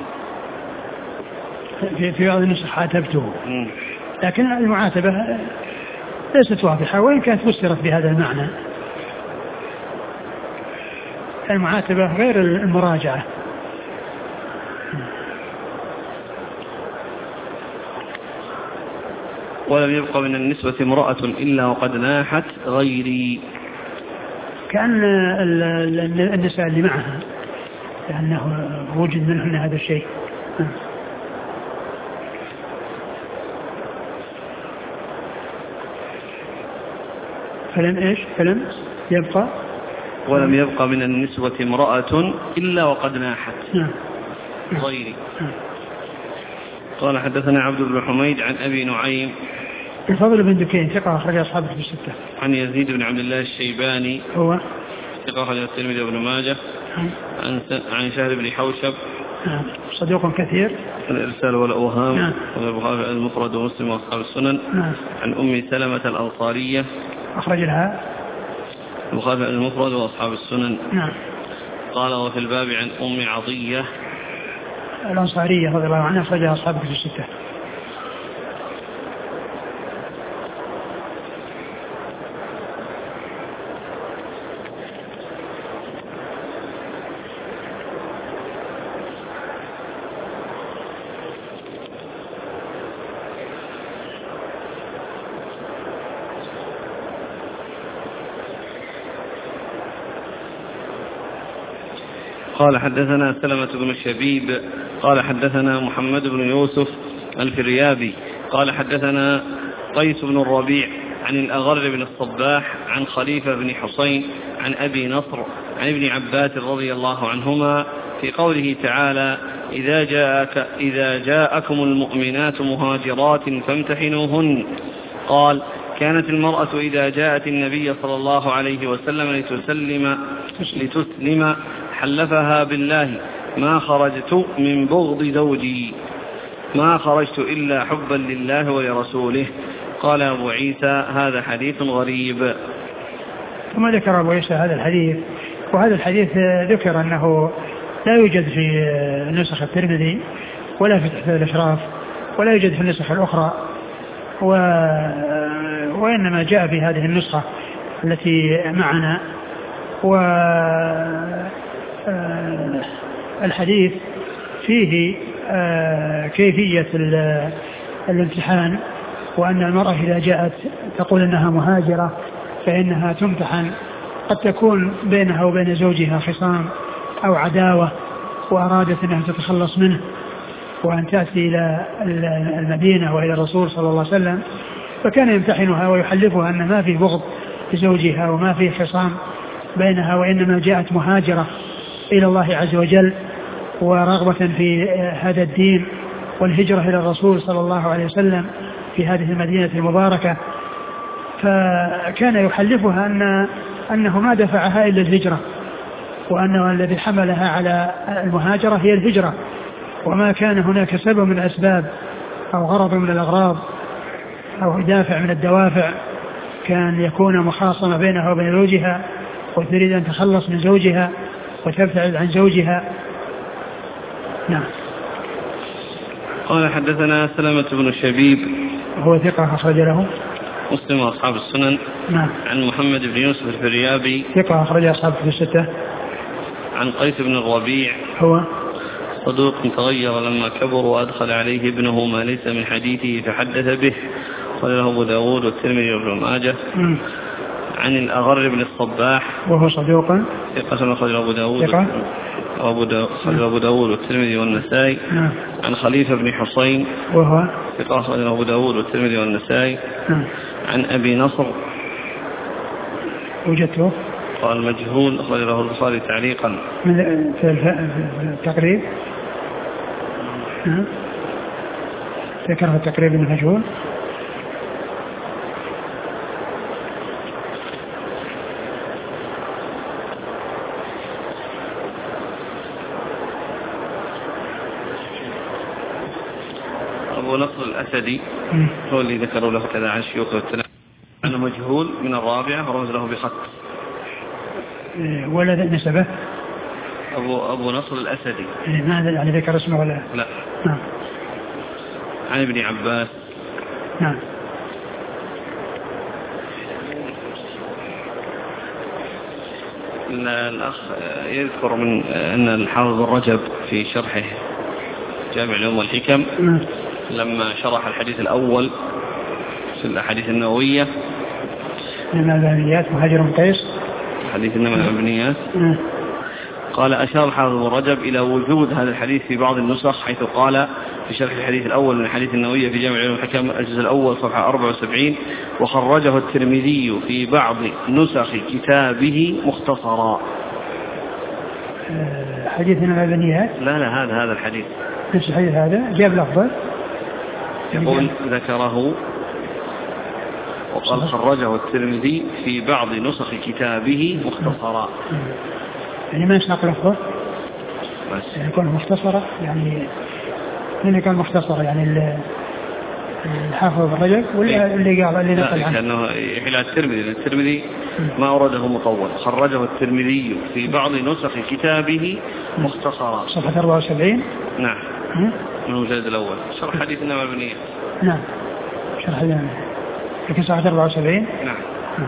S2: في في بعض النسخ عاتبته، لكن المعاتبة ليست واضحة وإن كانت فسرت بهذا المعنى. المعاتبة غير المراجعة.
S1: ولم يبق من النسبة امرأة إلا وقد ناحت غيري،
S2: كأن النساء اللي معها لأنه وجد منهن هذا الشيء. فلم إيش فلم يبقى
S1: ولم يبقى من النسوة امرأة إلا وقد ناحت غيري. قال حدثنا عبد بن حميد عن أبي نعيم
S2: الفضل بن دكين ثقة أخرج أصحابه في الستة.
S1: عن يزيد بن عبد الله الشيباني
S2: هو
S1: ثقة أخرج الترمذي وابن ماجه. عن عن سهل بن حوشب
S2: صدوق كثير
S1: الإرسال والأوهام.
S2: نعم.
S1: والبخاري المفرد ومسلم وأصحاب السنن.
S2: نعم.
S1: عن أم سلمة الأنصارية
S2: أخرج لها
S1: البخاري المفرد وأصحاب السنن.
S2: نعم.
S1: قال وفي الباب عن أم عطية
S2: الأنصارية رضي الله عنها أخرجها أصحابه في الستة.
S1: قال حدثنا سلمة بن شبيب قال حدثنا محمد بن يوسف الفريابي قال حدثنا قيس بن الربيع عن الأغر بن الصباح عن خليفة بن حسين عن أبي نصر عن ابن عباس رضي الله عنهما في قوله تعالى إذا جاءك إذا جاءكم المؤمنات مهاجرات فامتحنوهن. قال كانت المرأة إذا جاءت النبي صلى الله عليه وسلم لتسلم لتسلم حلفها بالله ما خرجت من بغض زوجي ما خرجت إلا حبا لله ولرسوله. قال أبو عيسى هذا حديث غريب.
S2: ثم ذكر أبو عيسى هذا الحديث، وهذا الحديث ذكر أنه لا يوجد في نسخ الترمذي ولا في تحفة الأشراف ولا يوجد في النسخ الأخرى، و... وإنما جاء في هذه النسخة التي معنا. والحديث فيه كيفية الامتحان، وأن المرأة إذا جاءت تقول أنها مهاجرة فإنها تمتحن، قد تكون بينها وبين زوجها خصام أو عداوة وأرادت أنها تتخلص منه وأن تأتي إلى المدينة وإلى الرسول صلى الله عليه وسلم، فكان يمتحنها ويحلفها أن ما في بغض لزوجها وما في خصام بينها، وإنما جاءت مهاجرة إلى الله عز وجل ورغبة في هذا الدين والهجرة إلى الرسول صلى الله عليه وسلم في هذه المدينة المباركة. فكان يحلفها أن أنه ما دفعها إلا الهجرة، وأنه الذي حملها على المهاجرة هي الهجرة، وما كان هناك سبب من الأسباب أو غرض من الأغراض أو دافع من الدوافع كان يكون مخاصمة بينها وبين زوجها وتريد أن تخلص من زوجها وتبتعد عن زوجها. نعم.
S1: قال حدثنا سلمة بن شبيب
S2: هو ثقة أخرج له
S1: مسلم وأصحاب السنن.
S2: نعم.
S1: عن محمد بن يوسف الفريابي
S2: ثقة أخرج أصحابه في الستة.
S1: عن قيس بن الربيع
S2: هو
S1: صدوق تغير لما كبر وأدخل عليه ابنه ما ليس من حديثه فحدث به. قال له أبو داود والترمذي وابن ماجه. م. عن الأغر بن الصباح وهو صدوق ثقة أخرج أبو داود ثقة وأبو أبو داود والترمذي والنسائي. نعم. عن خليفة بن حسين وهو ثقة أخرج أبو داود والترمذي والنسائي. نعم. عن أبي نصر
S2: وجدته
S1: قال مجهول أخرج له البخاري تعليقا
S2: في التقريب. ذكر في التقريب المجهول.
S1: أبو نصر الأسدي هو اللي ذكروا له كذا عن شيوخه والتلاميذ أنه مجهول من الرابعة ورمز له بخط.
S2: ولا نسبه
S1: أبو أبو نصر الأسدي.
S2: ماذا يعني ذكر اسمه ولا
S1: لا؟
S2: نعم.
S1: عن ابن عباس.
S2: نعم.
S1: الأخ يذكر من أن الحافظ بن رجب في شرحه جامع العلوم والحكم لما شرح الحديث الأول في الأحاديث النووية
S2: إنما الأبنيات مهاجر قيس
S1: حديث إنما الأبنيات قال أشار الحافظ بن رجب إلى وجود هذا الحديث في بعض النسخ حيث قال في شرح الحديث الأول من الحديث النووية في جامع العلوم والحكم الجزء الأول صفحة أربعة وسبعين وخرجه الترمذي في بعض نسخ كتابه مختصرا.
S2: حديث إنما الأبنيات
S1: لا لا هذا هذا الحديث
S2: نفس الحديث هذا جاب لفظه
S1: يقول ذكره وقال خرجه الترمذي في بعض نسخ كتابه مختصرا.
S2: يعني ما يسنق لفظه
S1: بس
S2: يعني يكون مختصرة يعني من كان مختصرة يعني الحافظ بن رجب ولا اللي قال اللي نقل عنه
S1: لأنه إلى الترمذي الترمذي ما أورده مطول خرجه الترمذي في بعض نسخ كتابه مختصرا
S2: صفحة أربعة وسبعين.
S1: نعم من المجلد الأول شرح حديث إنما الأبنيات.
S2: نعم شرح الأبنيات لكن صفحة أربعة وسبعين.
S1: نعم.
S2: نعم.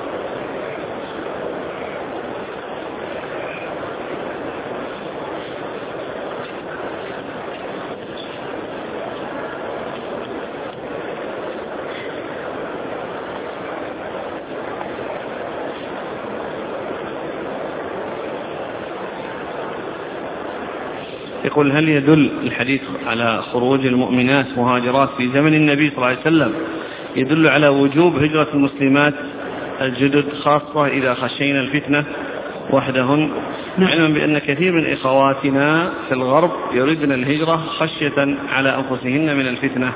S1: يقول هل يدل الحديث على خروج المؤمنات مهاجرات في زمن النبي صلى الله عليه وسلم يدل على وجوب هجرة المسلمات الجدد خاصة إذا خشينا الفتنة وحدهن علما بأن كثير من إخواتنا في الغرب يريدن الهجرة خشية على أنفسهن من الفتنة؟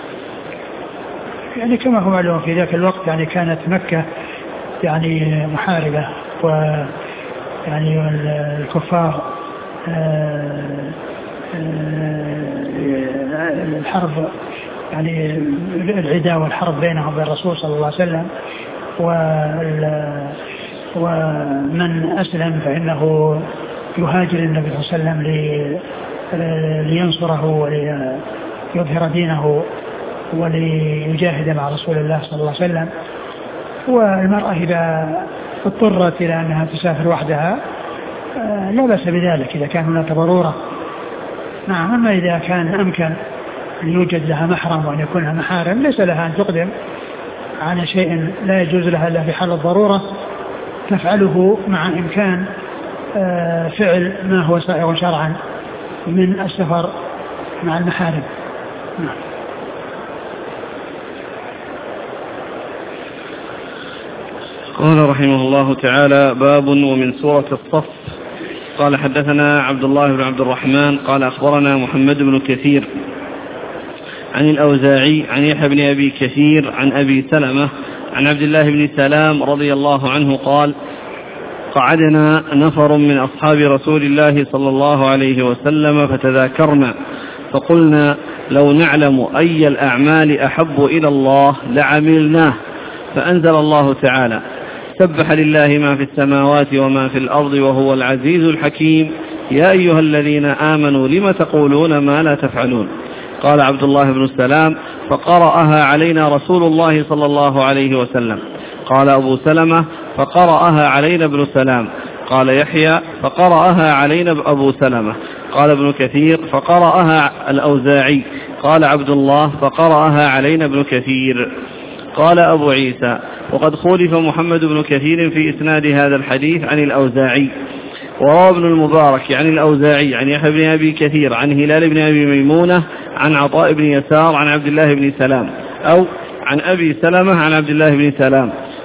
S2: يعني كما هو معلوم في ذاك الوقت يعني كانت مكة يعني محاربة و يعني الكفار الحرب يعني العداء والحرب بينهم وبين الرسول صلى الله عليه وسلم ومن أسلم فإنه يهاجر النبي صلى الله عليه وسلم لينصره وليظهر دينه وليجاهد مع رسول الله صلى الله عليه وسلم. والمرأة إذا اضطرت إلى أنها تسافر وحدها لا بأس بذلك إذا كان هناك ضرورة. نعم. أما إذا كان أمكن أن يوجد لها محرم وأن يكون لها محارم ليس لها أن تقدم على شيء لا يجوز لها إلا في حال الضرورة تفعله مع إمكان فعل ما هو سائغ شرعا من السفر مع المحارم. نعم.
S1: قال رحمه الله تعالى باب ومن سورة الصف. قال حدثنا عبد الله بن عبد الرحمن قال أخبرنا محمد بن كثير عن الأوزاعي عن يحيى بن أبي كثير عن أبي سلمة عن عبد الله بن سلام رضي الله عنه قال قعدنا نفر من أصحاب رسول الله صلى الله عليه وسلم فتذاكرنا فقلنا لو نعلم أي الأعمال أحب إلى الله لعملناه فأنزل الله تعالى سبح لله ما في السماوات وما في الأرض وهو العزيز الحكيم يا أيها الذين آمنوا لم تقولون ما لا تفعلون. قال عبد الله بن السلام فقرأها علينا رسول الله صلى الله عليه وسلم. قال أبو سلمة فقرأها علينا ابن سلام. قال يحيى فقرأها علينا أبو سلمة. قال ابن كثير فقرأها الأوزاعي. قال عبد الله فقرأها علينا ابن كثير. قال أبو عيسى وقد خولف محمد بن كثير في إسناد هذا الحديث عن الأوزاعي. وروى ابن المبارك عن الأوزاعي عن يحيى بن أبي كثير عن هلال بن أبي ميمونة عن عطاء بن يسار عن عبد الله بن سلام أو عن أبي سلمة عن عبد الله بن سلام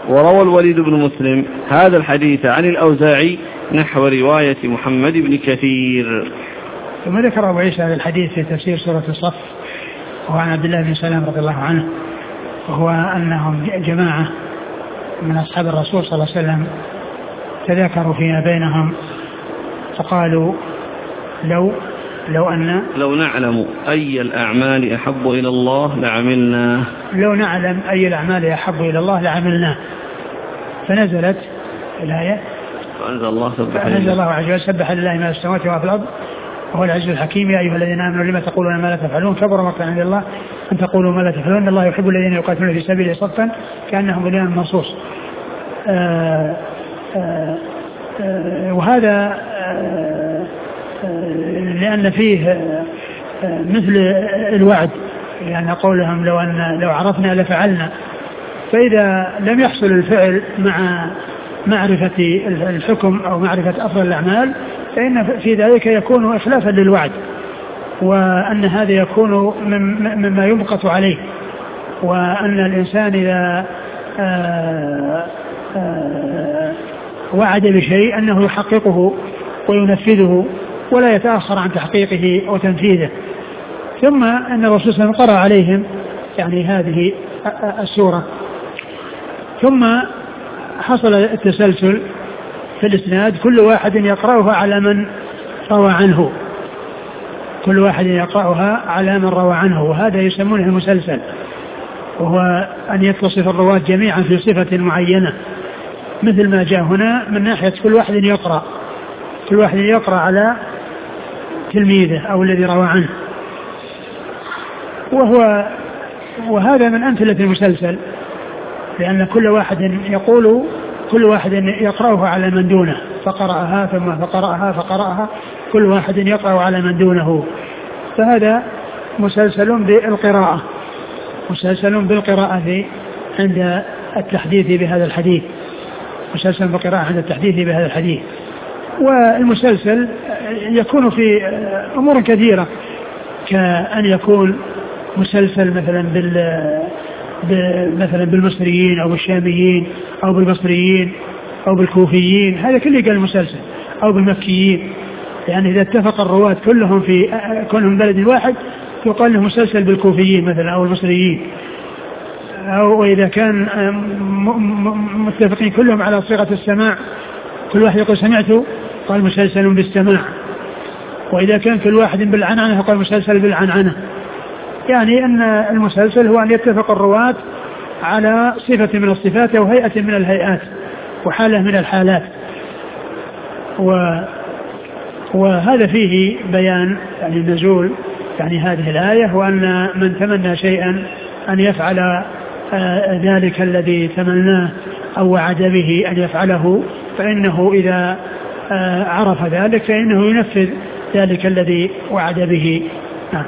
S1: وروى الوليد بن مسلم هذا الحديث عن الأوزاعي نحو رواية محمد بن كثير.
S2: ثم ذكر أبو عيسى هذا الحديث في تفسير سورة الصف وهو عن عبد الله بن سلام رضي الله عنه، وهو أنهم جماعة من أصحاب الرسول صلى الله عليه وسلم تذاكروا فيما بينهم فقالوا لو لو أن
S1: لو نعلم أي الأعمال أحب إلى الله لعملناه
S2: لو نعلم أي الأعمال أحب إلى الله لعملناه. فنزلت الآية
S1: فأنزل الله سبح
S2: فأنزل الله عز وجل سبح لله ما في السماوات وما في الأرض وهو العزيز الحكيم يا أيها الذين آمنوا لما تقولون ما لا تفعلون كبر مقتا عند الله أن تقولوا ما لا تفعلون إن الله يحب الذين يقاتلون في سبيله صفا كأنهم بنيان مرصوص. آآ آآ آآ وهذا آآ لأن فيه مثل الوعد، يعني قولهم لو أن لو عرفنا لفعلنا، فإذا لم يحصل الفعل مع معرفة الحكم أو معرفة أفضل الأعمال فإن في ذلك يكون إخلافا للوعد، وأن هذا يكون مما يمقت عليه، وأن الإنسان إذا آآ آآ وعد بشيء أنه يحققه وينفذه ولا يتأخر عن تحقيقه وتنفيذه. ثم أن الرسول صلى الله عليه وسلم قرأ عليهم يعني هذه السورة، ثم حصل التسلسل في الإسناد، كل واحد يقرأها على من روى عنه كل واحد يقرأها على من روى عنه وهذا يسمونه المسلسل، وهو أن يتصف الرواة جميعا في صفة معينة، مثل ما جاء هنا من ناحية كل واحد يقرأ كل واحد يقرأ على تلميذه أو الذي روى عنه، وهو وهذا من أمثلة المسلسل، لأن كل واحد يقول كل واحد يقرأها على من دونه فقرأها ثم فقرأها فقرأها كل واحد يقرأ على من دونه، فهذا مسلسل بالقراءة مسلسل بالقراءة عند التحديث بهذا الحديث مسلسل بالقراءة عند التحديث بهذا الحديث. والمسلسل يكون في أمور كثيرة، كأن يكون مسلسل مثلا بال مثلا بالمصريين أو بالشاميين أو بالبصريين أو بالكوفيين، هذا كله قال المسلسل، أو بالمكيين، يعني إذا اتفق الرواة كلهم في كلهم بلد واحد يقال له مسلسل بالكوفيين مثلا أو المصريين، أو إذا كان متفقين كلهم على صيغة السماع كل واحد يقول سمعته قال مسلسل بالسماع، وإذا كان كل واحد بالعنعنة قال مسلسل بالعنعنة. يعني أن المسلسل هو أن يتفق الرواة على صفة من الصفات أو هيئة من الهيئات وحالة من الحالات، و وهذا فيه بيان يعني نزول يعني هذه الآية، وأن من تمنى شيئا أن يفعل ذلك الذي تمناه أو وعد به أن يفعله، فإنه إذا عرف ذلك فإنه ينفذ ذلك الذي وعد به. نعم.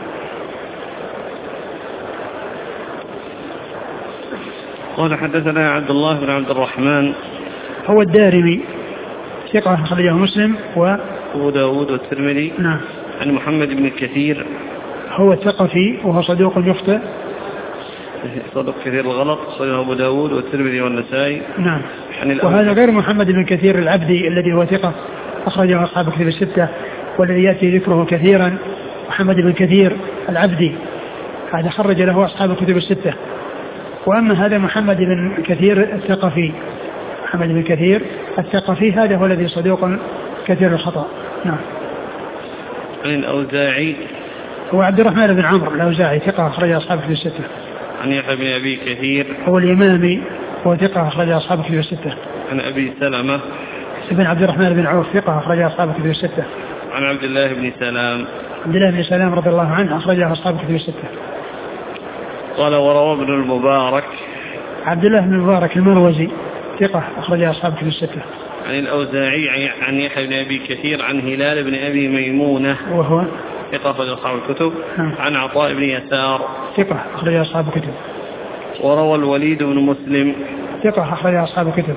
S1: قال حدثنا عبد الله بن عبد الرحمن
S2: هو الدارمي ثقة أخرجه مسلم
S1: وأبو داود والترمذي.
S2: نعم.
S1: عن محمد بن الكثير
S2: هو الثقفي وهو صدوق يخطئ
S1: صدق كثير الغلط صدق أبو داود والترمذي والنسائي.
S2: نعم. وهذا غير محمد بن كثير العبدي الذي هو ثقة أخرجه أصحاب الكتب الستة والذي يأتي ذكره كثيرا، محمد بن كثير العبدي هذا خرج له أصحاب الكتب الستة. وأما هذا محمد بن كثير الثقفي محمد بن كثير الثقفي هذا هو الذي صدوق كثير الخطأ. نعم.
S1: عن الأوزاعي
S2: هو عبد الرحمن بن عمرو الأوزاعي ثقة أخرج أصحاب الكتب الستة.
S1: عن يحيى بن أبي كثير
S2: هو الإمامي هو ثقة أخرج أصحاب الكتب الستة.
S1: عن أبي سلمة
S2: بن عبد الرحمن بن عوف ثقة أخرج أصحاب الكتب الستة.
S1: عن عبد الله بن سلام
S2: عبد الله بن سلام رضي الله عنه أخرجه أصحاب الكتب الستة.
S1: قال وروى ابن المبارك
S2: عبد الله بن المبارك المروزي ثقة أخرج أصحاب الكتب الستة.
S1: عن الأوزاعي عن يحيى بن أبي كثير عن هلال بن أبي ميمونة
S2: وهو
S1: ثقة أخرج أصحاب الكتب. عن عطاء بن يسار
S2: ثقة أخرج أصحاب الكتب.
S1: وروى الوليد بن مسلم
S2: ثقة أخرج أصحاب الكتب.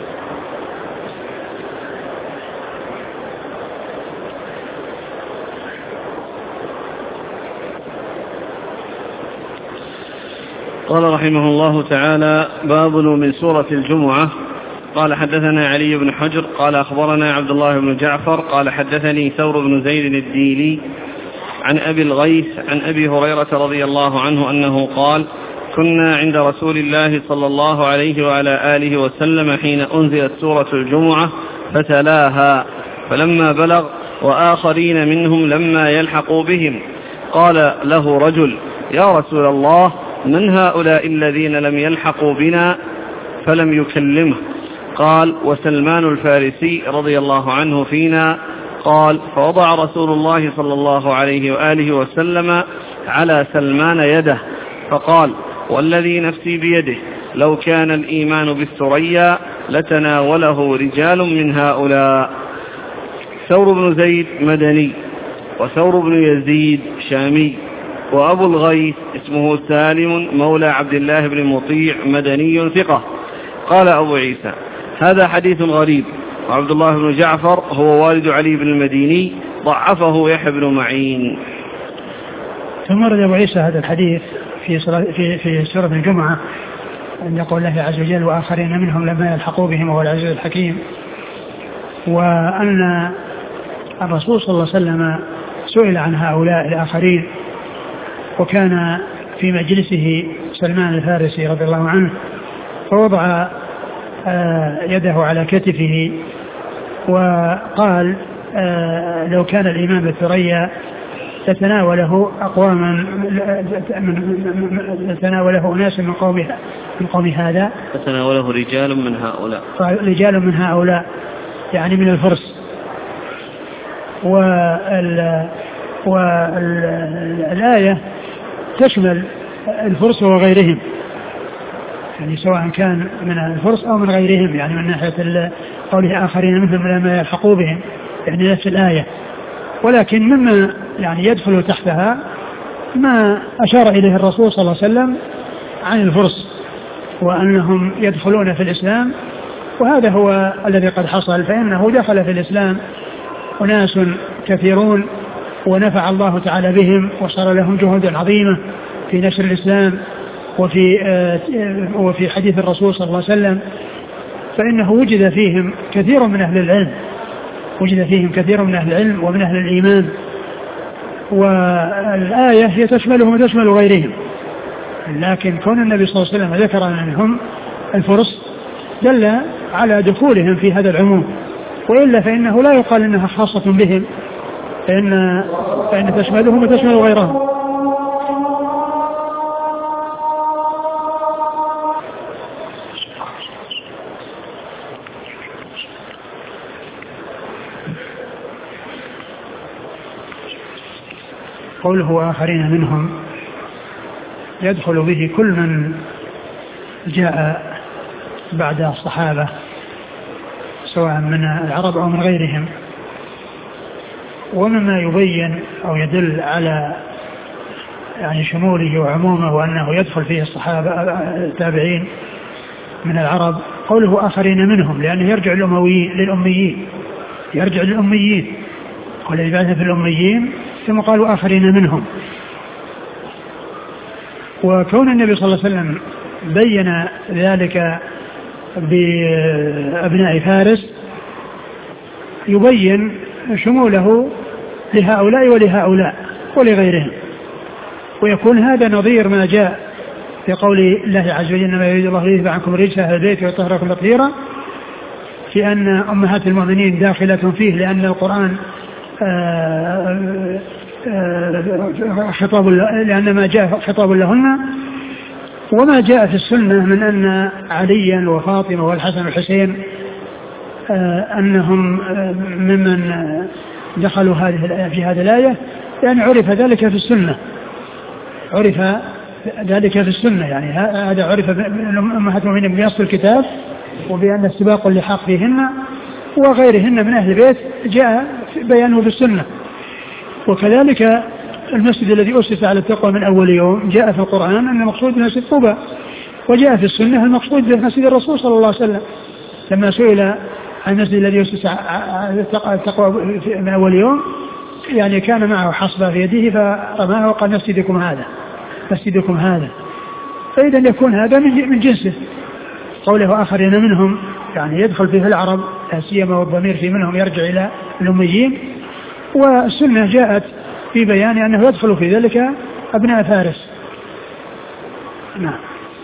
S1: قال رحمه الله تعالى باب من سورة الجمعة قال حدثنا علي بن حجر قال أخبرنا عبد الله بن جعفر قال حدثني ثور بن زيد الديلي عن أبي الغيث عن أبي هريرة رضي الله عنه أنه قال كنا عند رسول الله صلى الله عليه وعلى آله وسلم حين أنزلت سورة الجمعة فتلاها فلما بلغ وآخرين منهم لما يلحقوا بهم قال له رجل يا رسول الله من هؤلاء الذين لم يلحقوا بنا فلم يكلمه قال وسلمان الفارسي رضي الله عنه فينا قال فوضع رسول الله صلى الله عليه وآله وسلم على سلمان يده فقال والذي نفسي بيده لو كان الإيمان بالثريا لتناوله رجال من هؤلاء. ثور بن زيد مدني وثور بن يزيد شامي وأبو الغيث اسمه سالم مولى عبد الله بن مطيع مدني ثقة. قال أبو عيسى هذا حديث غريب وعبد الله بن جعفر هو والد علي بن المديني ضعفه يحيى بن معين.
S2: ثم رد أبو عيسى هذا الحديث في في في سورة الجمعة أن يقول الله عز وجل وآخرين منهم لما يلحقوا بهم وهو العزيز الحكيم، وأن الرسول صلى الله عليه وسلم سئل عن هؤلاء الآخرين وكان في مجلسه سلمان الفارسي رضي الله عنه فوضع يده على كتفه وقال لو كان الإمام بالثريا لتناوله أقواما لتناوله أناس من قوم من قوم هذا
S1: لتناوله رجال من هؤلاء
S2: رجال من هؤلاء يعني من الفرس. وال والآية تشمل الفرس وغيرهم يعني سواء كان من الفرس أو من غيرهم يعني من ناحية قوله آخرين منهم لما يلحقوا بهم يعني نفس الآية، ولكن مما يعني يدخل تحتها ما أشار إليه الرسول صلى الله عليه وسلم عن الفرس وأنهم يدخلون في الإسلام، وهذا هو الذي قد حصل، فإنه دخل في الإسلام أناس كثيرون ونفع الله تعالى بهم وصار لهم جهود عظيمة في نشر الإسلام وفي وفي حديث الرسول صلى الله عليه وسلم، فإنه وجد فيهم كثير من أهل العلم وجد فيهم كثير من أهل العلم ومن أهل الإيمان، والآية هي تشملهم وتشمل غيرهم، لكن كون النبي صلى الله عليه وسلم ذكر أنهم الفرس دل على دخولهم في هذا العموم، وإلا فإنه لا يقال أنها خاصة بهم، فإن, فإن تشملهم وتشمل غيرهم. قوله آخرين منهم يدخل به كل من جاء بعد الصحابة سواء من العرب أو من غيرهم، ومما يبين أو يدل على يعني شموله وعمومه وأنه يدخل فيه الصحابة التابعين من العرب قوله آخرين منهم، لأنه يرجع للأميين يرجع للأميين والذي بعث في الأميين ثم قالوا آخرين منهم. وكون النبي صلى الله عليه وسلم بين ذلك بأبناء فارس يبين شموله لهؤلاء ولهؤلاء ولغيرهم، ويكون هذا نظير ما جاء في قول الله عز وجل إنما يريد الله ليذهب عنكم الرجس أهل البيت ويطهركم تطهيرا، في أن أمهات المؤمنين داخلة فيه لأن القرآن خطاب لأن ما جاء خطاب لهن، وما جاء في السنة من أن عليا وفاطمة والحسن والحسين أنهم ممن دخلوا هذه في هذه الآية، يعني عرف ذلك في السنة عرف ذلك في السنة يعني هذا عرف أمهات المؤمنين بنص الكتاب وبأن السباق واللحاق فيهن وغيرهن من أهل البيت جاء بيانه في السنة. وكذلك المسجد الذي أسس على التقوى من أول يوم جاء في القرآن أن المقصود بمسجد قباء، وجاء في السنة المقصود بمسجد الرسول صلى الله عليه وسلم لما سئل عن المسجد الذي أسس على التقوى من أول يوم يعني كان معه حصبة في يده فرماه وقال مسجدكم هذا مسجدكم هذا، فإذا يكون هذا من جنسه. قوله آخرين منهم يعني يدخل فيه العرب لا سيما والضمير في منهم يرجع إلى الأميين، والسنة جاءت في بيان أنه يدخل في ذلك أبناء فارس. نعم.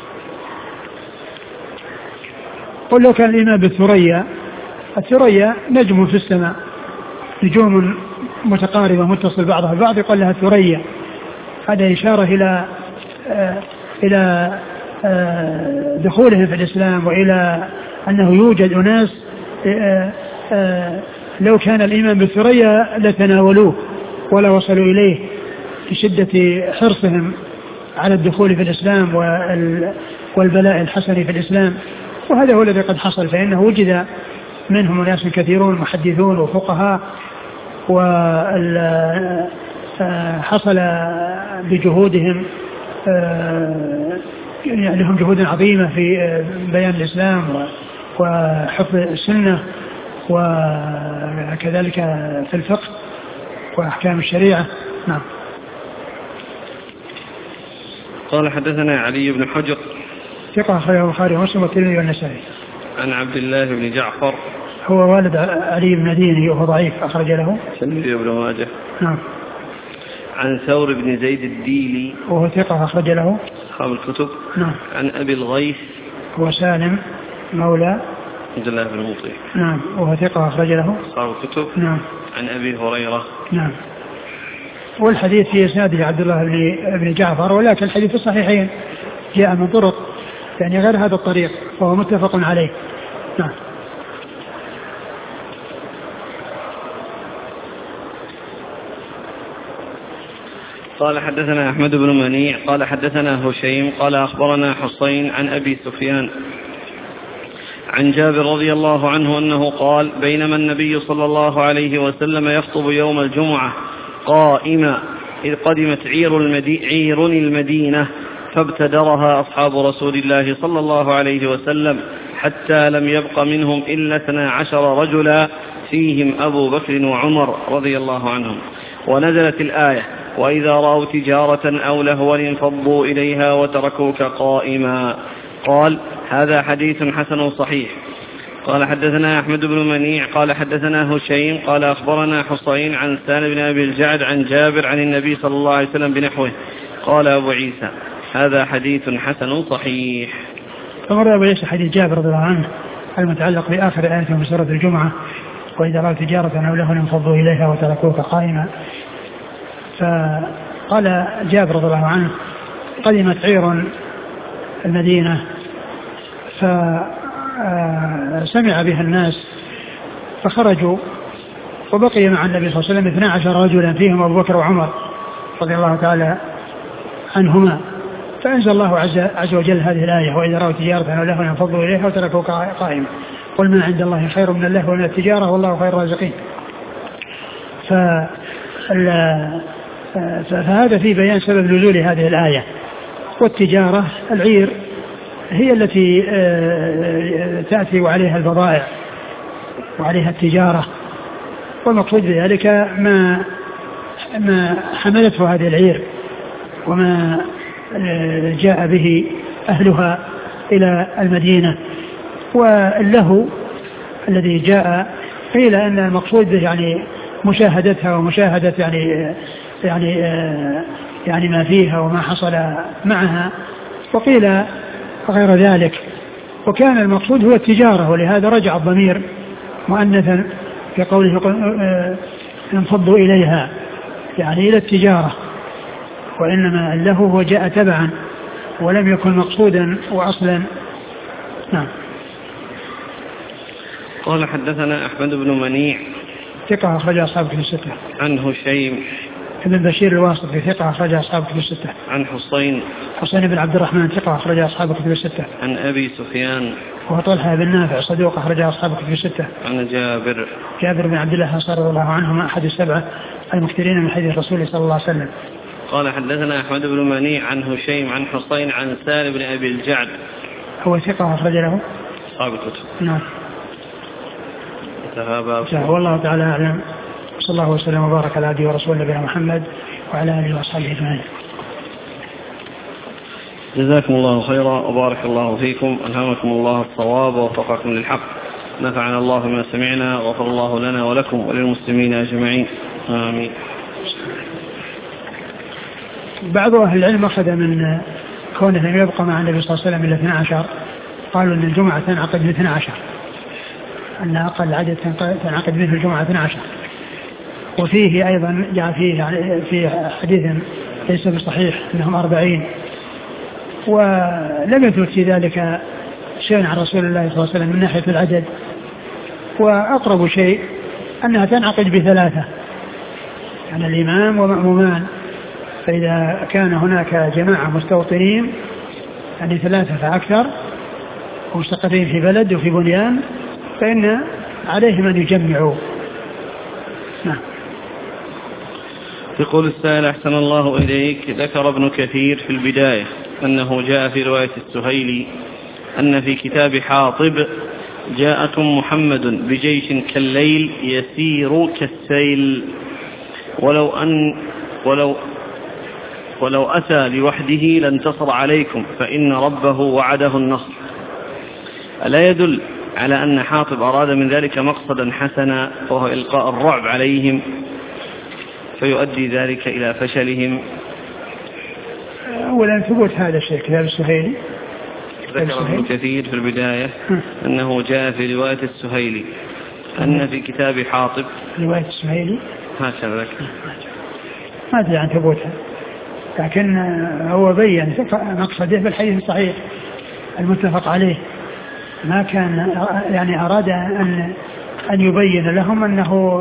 S2: قل لو كان الإمام بالثريا، الثريا نجم في السماء، نجوم متقاربة متصل بعضها البعض يقول لها الثريا، هذا إشارة إلى آه إلى آه دخولهم في الإسلام، وإلى أنه يوجد أناس آه آه لو كان الإيمان بالثريا لتناولوه ولا وصلوا إليه لشدة حرصهم على الدخول في الإسلام والبلاء الحسن في الإسلام. وهذا هو الذي قد حصل، فإنه وجد منهم ناس كثيرون محدثون وفقهاء، وحصل بجهودهم يعني لهم جهود عظيمة في بيان الإسلام وحفظ السنة وكذلك في الفقه وأحكام الشريعة. نعم.
S1: قال حدثنا علي بن حجر
S2: ثقة أخرجه البخاري ومسلم والترمذي والنسائي.
S1: عن عبد الله بن جعفر
S2: هو والد علي بن مديني وهو ضعيف أخرج له
S1: الترمذي وابن ماجه.
S2: نعم.
S1: عن ثور بن زيد الديلي
S2: وهو ثقة أخرج له
S1: أصحاب الكتب.
S2: نعم.
S1: عن أبي الغيث
S2: هو سالم مولى
S1: عبد الله بن مطيع.
S2: نعم. وهو ثقة أخرج له
S1: أصحاب الكتب.
S2: نعم.
S1: عن أبي هريرة.
S2: نعم. والحديث في إسناده عبد الله بن بن جعفر، ولكن الحديث في الصحيحين جاء من طرق يعني غير هذا الطريق وهو متفق عليه. نعم.
S1: قال حدثنا أحمد بن منيع قال حدثنا هشيم قال أخبرنا حسين عن أبي سفيان عن جابر رضي الله عنه أنه قال بينما النبي صلى الله عليه وسلم يخطب يوم الجمعة قائما إذ قدمت عير, المدي... عير المدينة فابتدرها أصحاب رسول الله صلى الله عليه وسلم حتى لم يبق منهم إلا اثنا عشر رجلا فيهم أبو بكر وعمر رضي الله عنهم. ونزلت الآية وإذا رأوا تجارة أو لهوا انفضوا إليها وتركوك قائما. قال هذا حديث حسن صحيح. قال حدثنا أحمد بن منيع قال حدثنا هشيم قال أخبرنا حسين عن سالم بن أبي الجعد عن جابر عن النبي صلى الله عليه وسلم بنحوه. قال أبو عيسى هذا حديث حسن صحيح.
S2: فمر أبو عيسى حديث جابر رضي الله عنه المتعلق بآخر آية من سورة الجمعة وإذا رأوا تجارة أو لهوا انفضوا إليها وتركوك قائما. فقال جابر رضي الله عنه قدمت عير المدينة فسمع بها الناس فخرجوا وبقي مع النبي صلى الله عليه وسلم اثنا عشر رجلا فيهم أبو بكر وعمر رضي الله تعالى عنهما. فأنزل الله عز, عز وجل هذه الآية وإذا رأوا تجارة أو لهوا انفضوا إليها وتركوك قائما قل ما عند الله خير من اللهو ومن التجارة والله خير الرازقين. فهذا في بيان سبب نزول هذه الآية. والتجارة العير هي التي تأتي وعليها البضائع وعليها التجارة، والمقصود بذلك ما ما حملته هذه العير وما جاء به أهلها إلى المدينة. واللهو الذي جاء قيل أن المقصود به يعني مشاهدتها ومشاهدة يعني يعني يعني ما فيها وما حصل معها، وقيل غير ذلك. وكان المقصود هو التجارة، ولهذا رجع الضمير مؤنثا في قوله انفضوا إليها يعني إلى التجارة، وإنما اللهو هو جاء تبعا ولم يكن مقصودا وأصلا. نعم.
S1: قال حدثنا أحمد بن منيع
S2: ثقة أخرج أصحاب كتب الستة.
S1: عن هشيم
S2: ابن بشير الواسطي ثقة أخرج أصحاب كتب الستة.
S1: عن حسين
S2: حسين بن عبد الرحمن ثقة أخرج أصحاب كتب الستة.
S1: عن أبي سفيان
S2: وهو طلحة بن نافع صدوق أخرج أصحاب كتب الستة.
S1: عن جابر
S2: جابر بن عبد الله الأنصاري رضي الله عنهما أحد السبعة المكثرين من حديث الرسول صلى الله عليه وسلم.
S1: قال حدثنا أحمد بن منيع عن هشيم عن حسين عن سالم بن أبي الجعد
S2: هو ثقة أخرج له
S1: أصحاب الكتب.
S2: نعم. والله تعالى أعلم. صلى الله وسلم وبارك على عبده ورسوله نبينا محمد وعلى آله وأصحابه أجمعين.
S1: جزاكم الله خيرا وبارك الله فيكم. ألهمكم الله الصواب ووفقكم للحق. نفعنا الله بما سمعنا وغفر الله لنا ولكم وللمسلمين أجمعين آمين.
S2: بعض أهل العلم أخذ من كونه لم يبقى مع النبي صلى الله عليه وسلم إلا اثنا عشر، قالوا أن الجمعة تنعقد ب اثنا عشر، أن أقل عدد تنعقد به الجمعة اثنا عشر. وفيه أيضا جاء فيه في حديث ليس بصحيح أنهم أربعين، ولم يثبت في ذلك شيء عن رسول الله صلى الله عليه وسلم من ناحية العدد. وأقرب شيء أنها تنعقد بثلاثة، يعني الإمام ومأمومان، فإذا كان هناك جماعة مستوطنين يعني ثلاثة فأكثر ومستقرين في بلد وفي بنيان فإن عليهم أن يجمعوا. نعم.
S1: يقول السائل أحسن الله إليك، ذكر ابن كثير في البداية أنه جاء في رواية السهيلي أن في كتاب حاطب جاءكم محمد بجيش كالليل يسير كالسيل ولو أن ولو ولو أتى لوحده لانتصر عليكم فإن ربه وعده النصر. ألا يدل على أن حاطب أراد من ذلك مقصدا حسنا وهو إلقاء الرعب عليهم فيؤدي ذلك إلى فشلهم؟
S2: أولا ثبوت هذا الشيء كتاب السهيلي
S1: ذكر ابن كثير في البداية أنه جاء في رواية السهيلي أن في كتاب حاطب
S2: رواية السهيلي
S1: هكذا ذكر،
S2: ما أدري عن ثبوتها، لكن هو بين مقصده بالحديث الصحيح المتفق عليه، ما كان يعني أراد أن أن يبين لهم أنه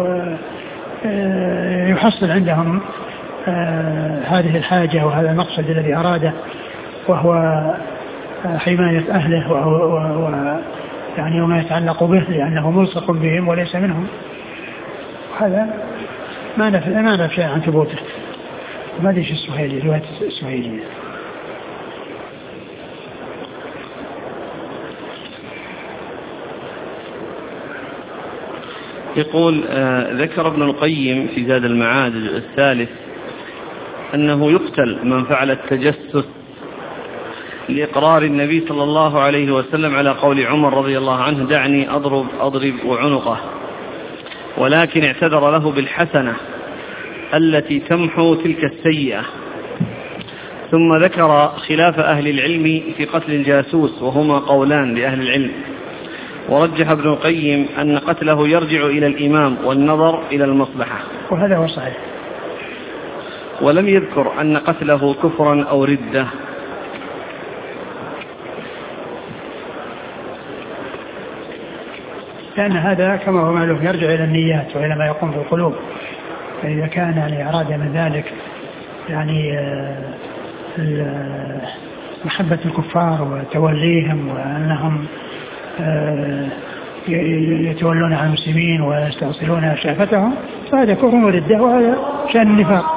S2: يحصل عندهم هذه الحاجة وهذا المقصد الذي أراده، وهو حماية أهله و يعني وما يتعلق به لأنه ملصق بهم وليس منهم. هذا ما نفع ما نفع عن ثبوته. ما أدري السهيلي رواية السهيلي.
S1: يقول آه ذكر ابن القيم في زاد المعاد الثالث أنه يقتل من فعل التجسس لإقرار النبي صلى الله عليه وسلم على قول عمر رضي الله عنه دعني أضرب أضرب عنقه، ولكن اعتذر له بالحسنة التي تمحو تلك السيئة. ثم ذكر خلاف أهل العلم في قتل الجاسوس وهما قولان لأهل العلم، ورجح ابن القيم أن قتله يرجع إلى الإمام والنظر إلى المصلحة،
S2: وهذا هو صحيح.
S1: ولم يذكر أن قتله كفرا أو ردة.
S2: لأن هذا كما هو معلوم يرجع إلى النيات وإلى ما يقوم في القلوب، فإذا كان يعني أراد من ذلك يعني محبة الكفار وتوليهم وأنهم يتولون على المسلمين ويستأصلون شافتهم فهذا كفر وردة، وهذا شأن النفاق.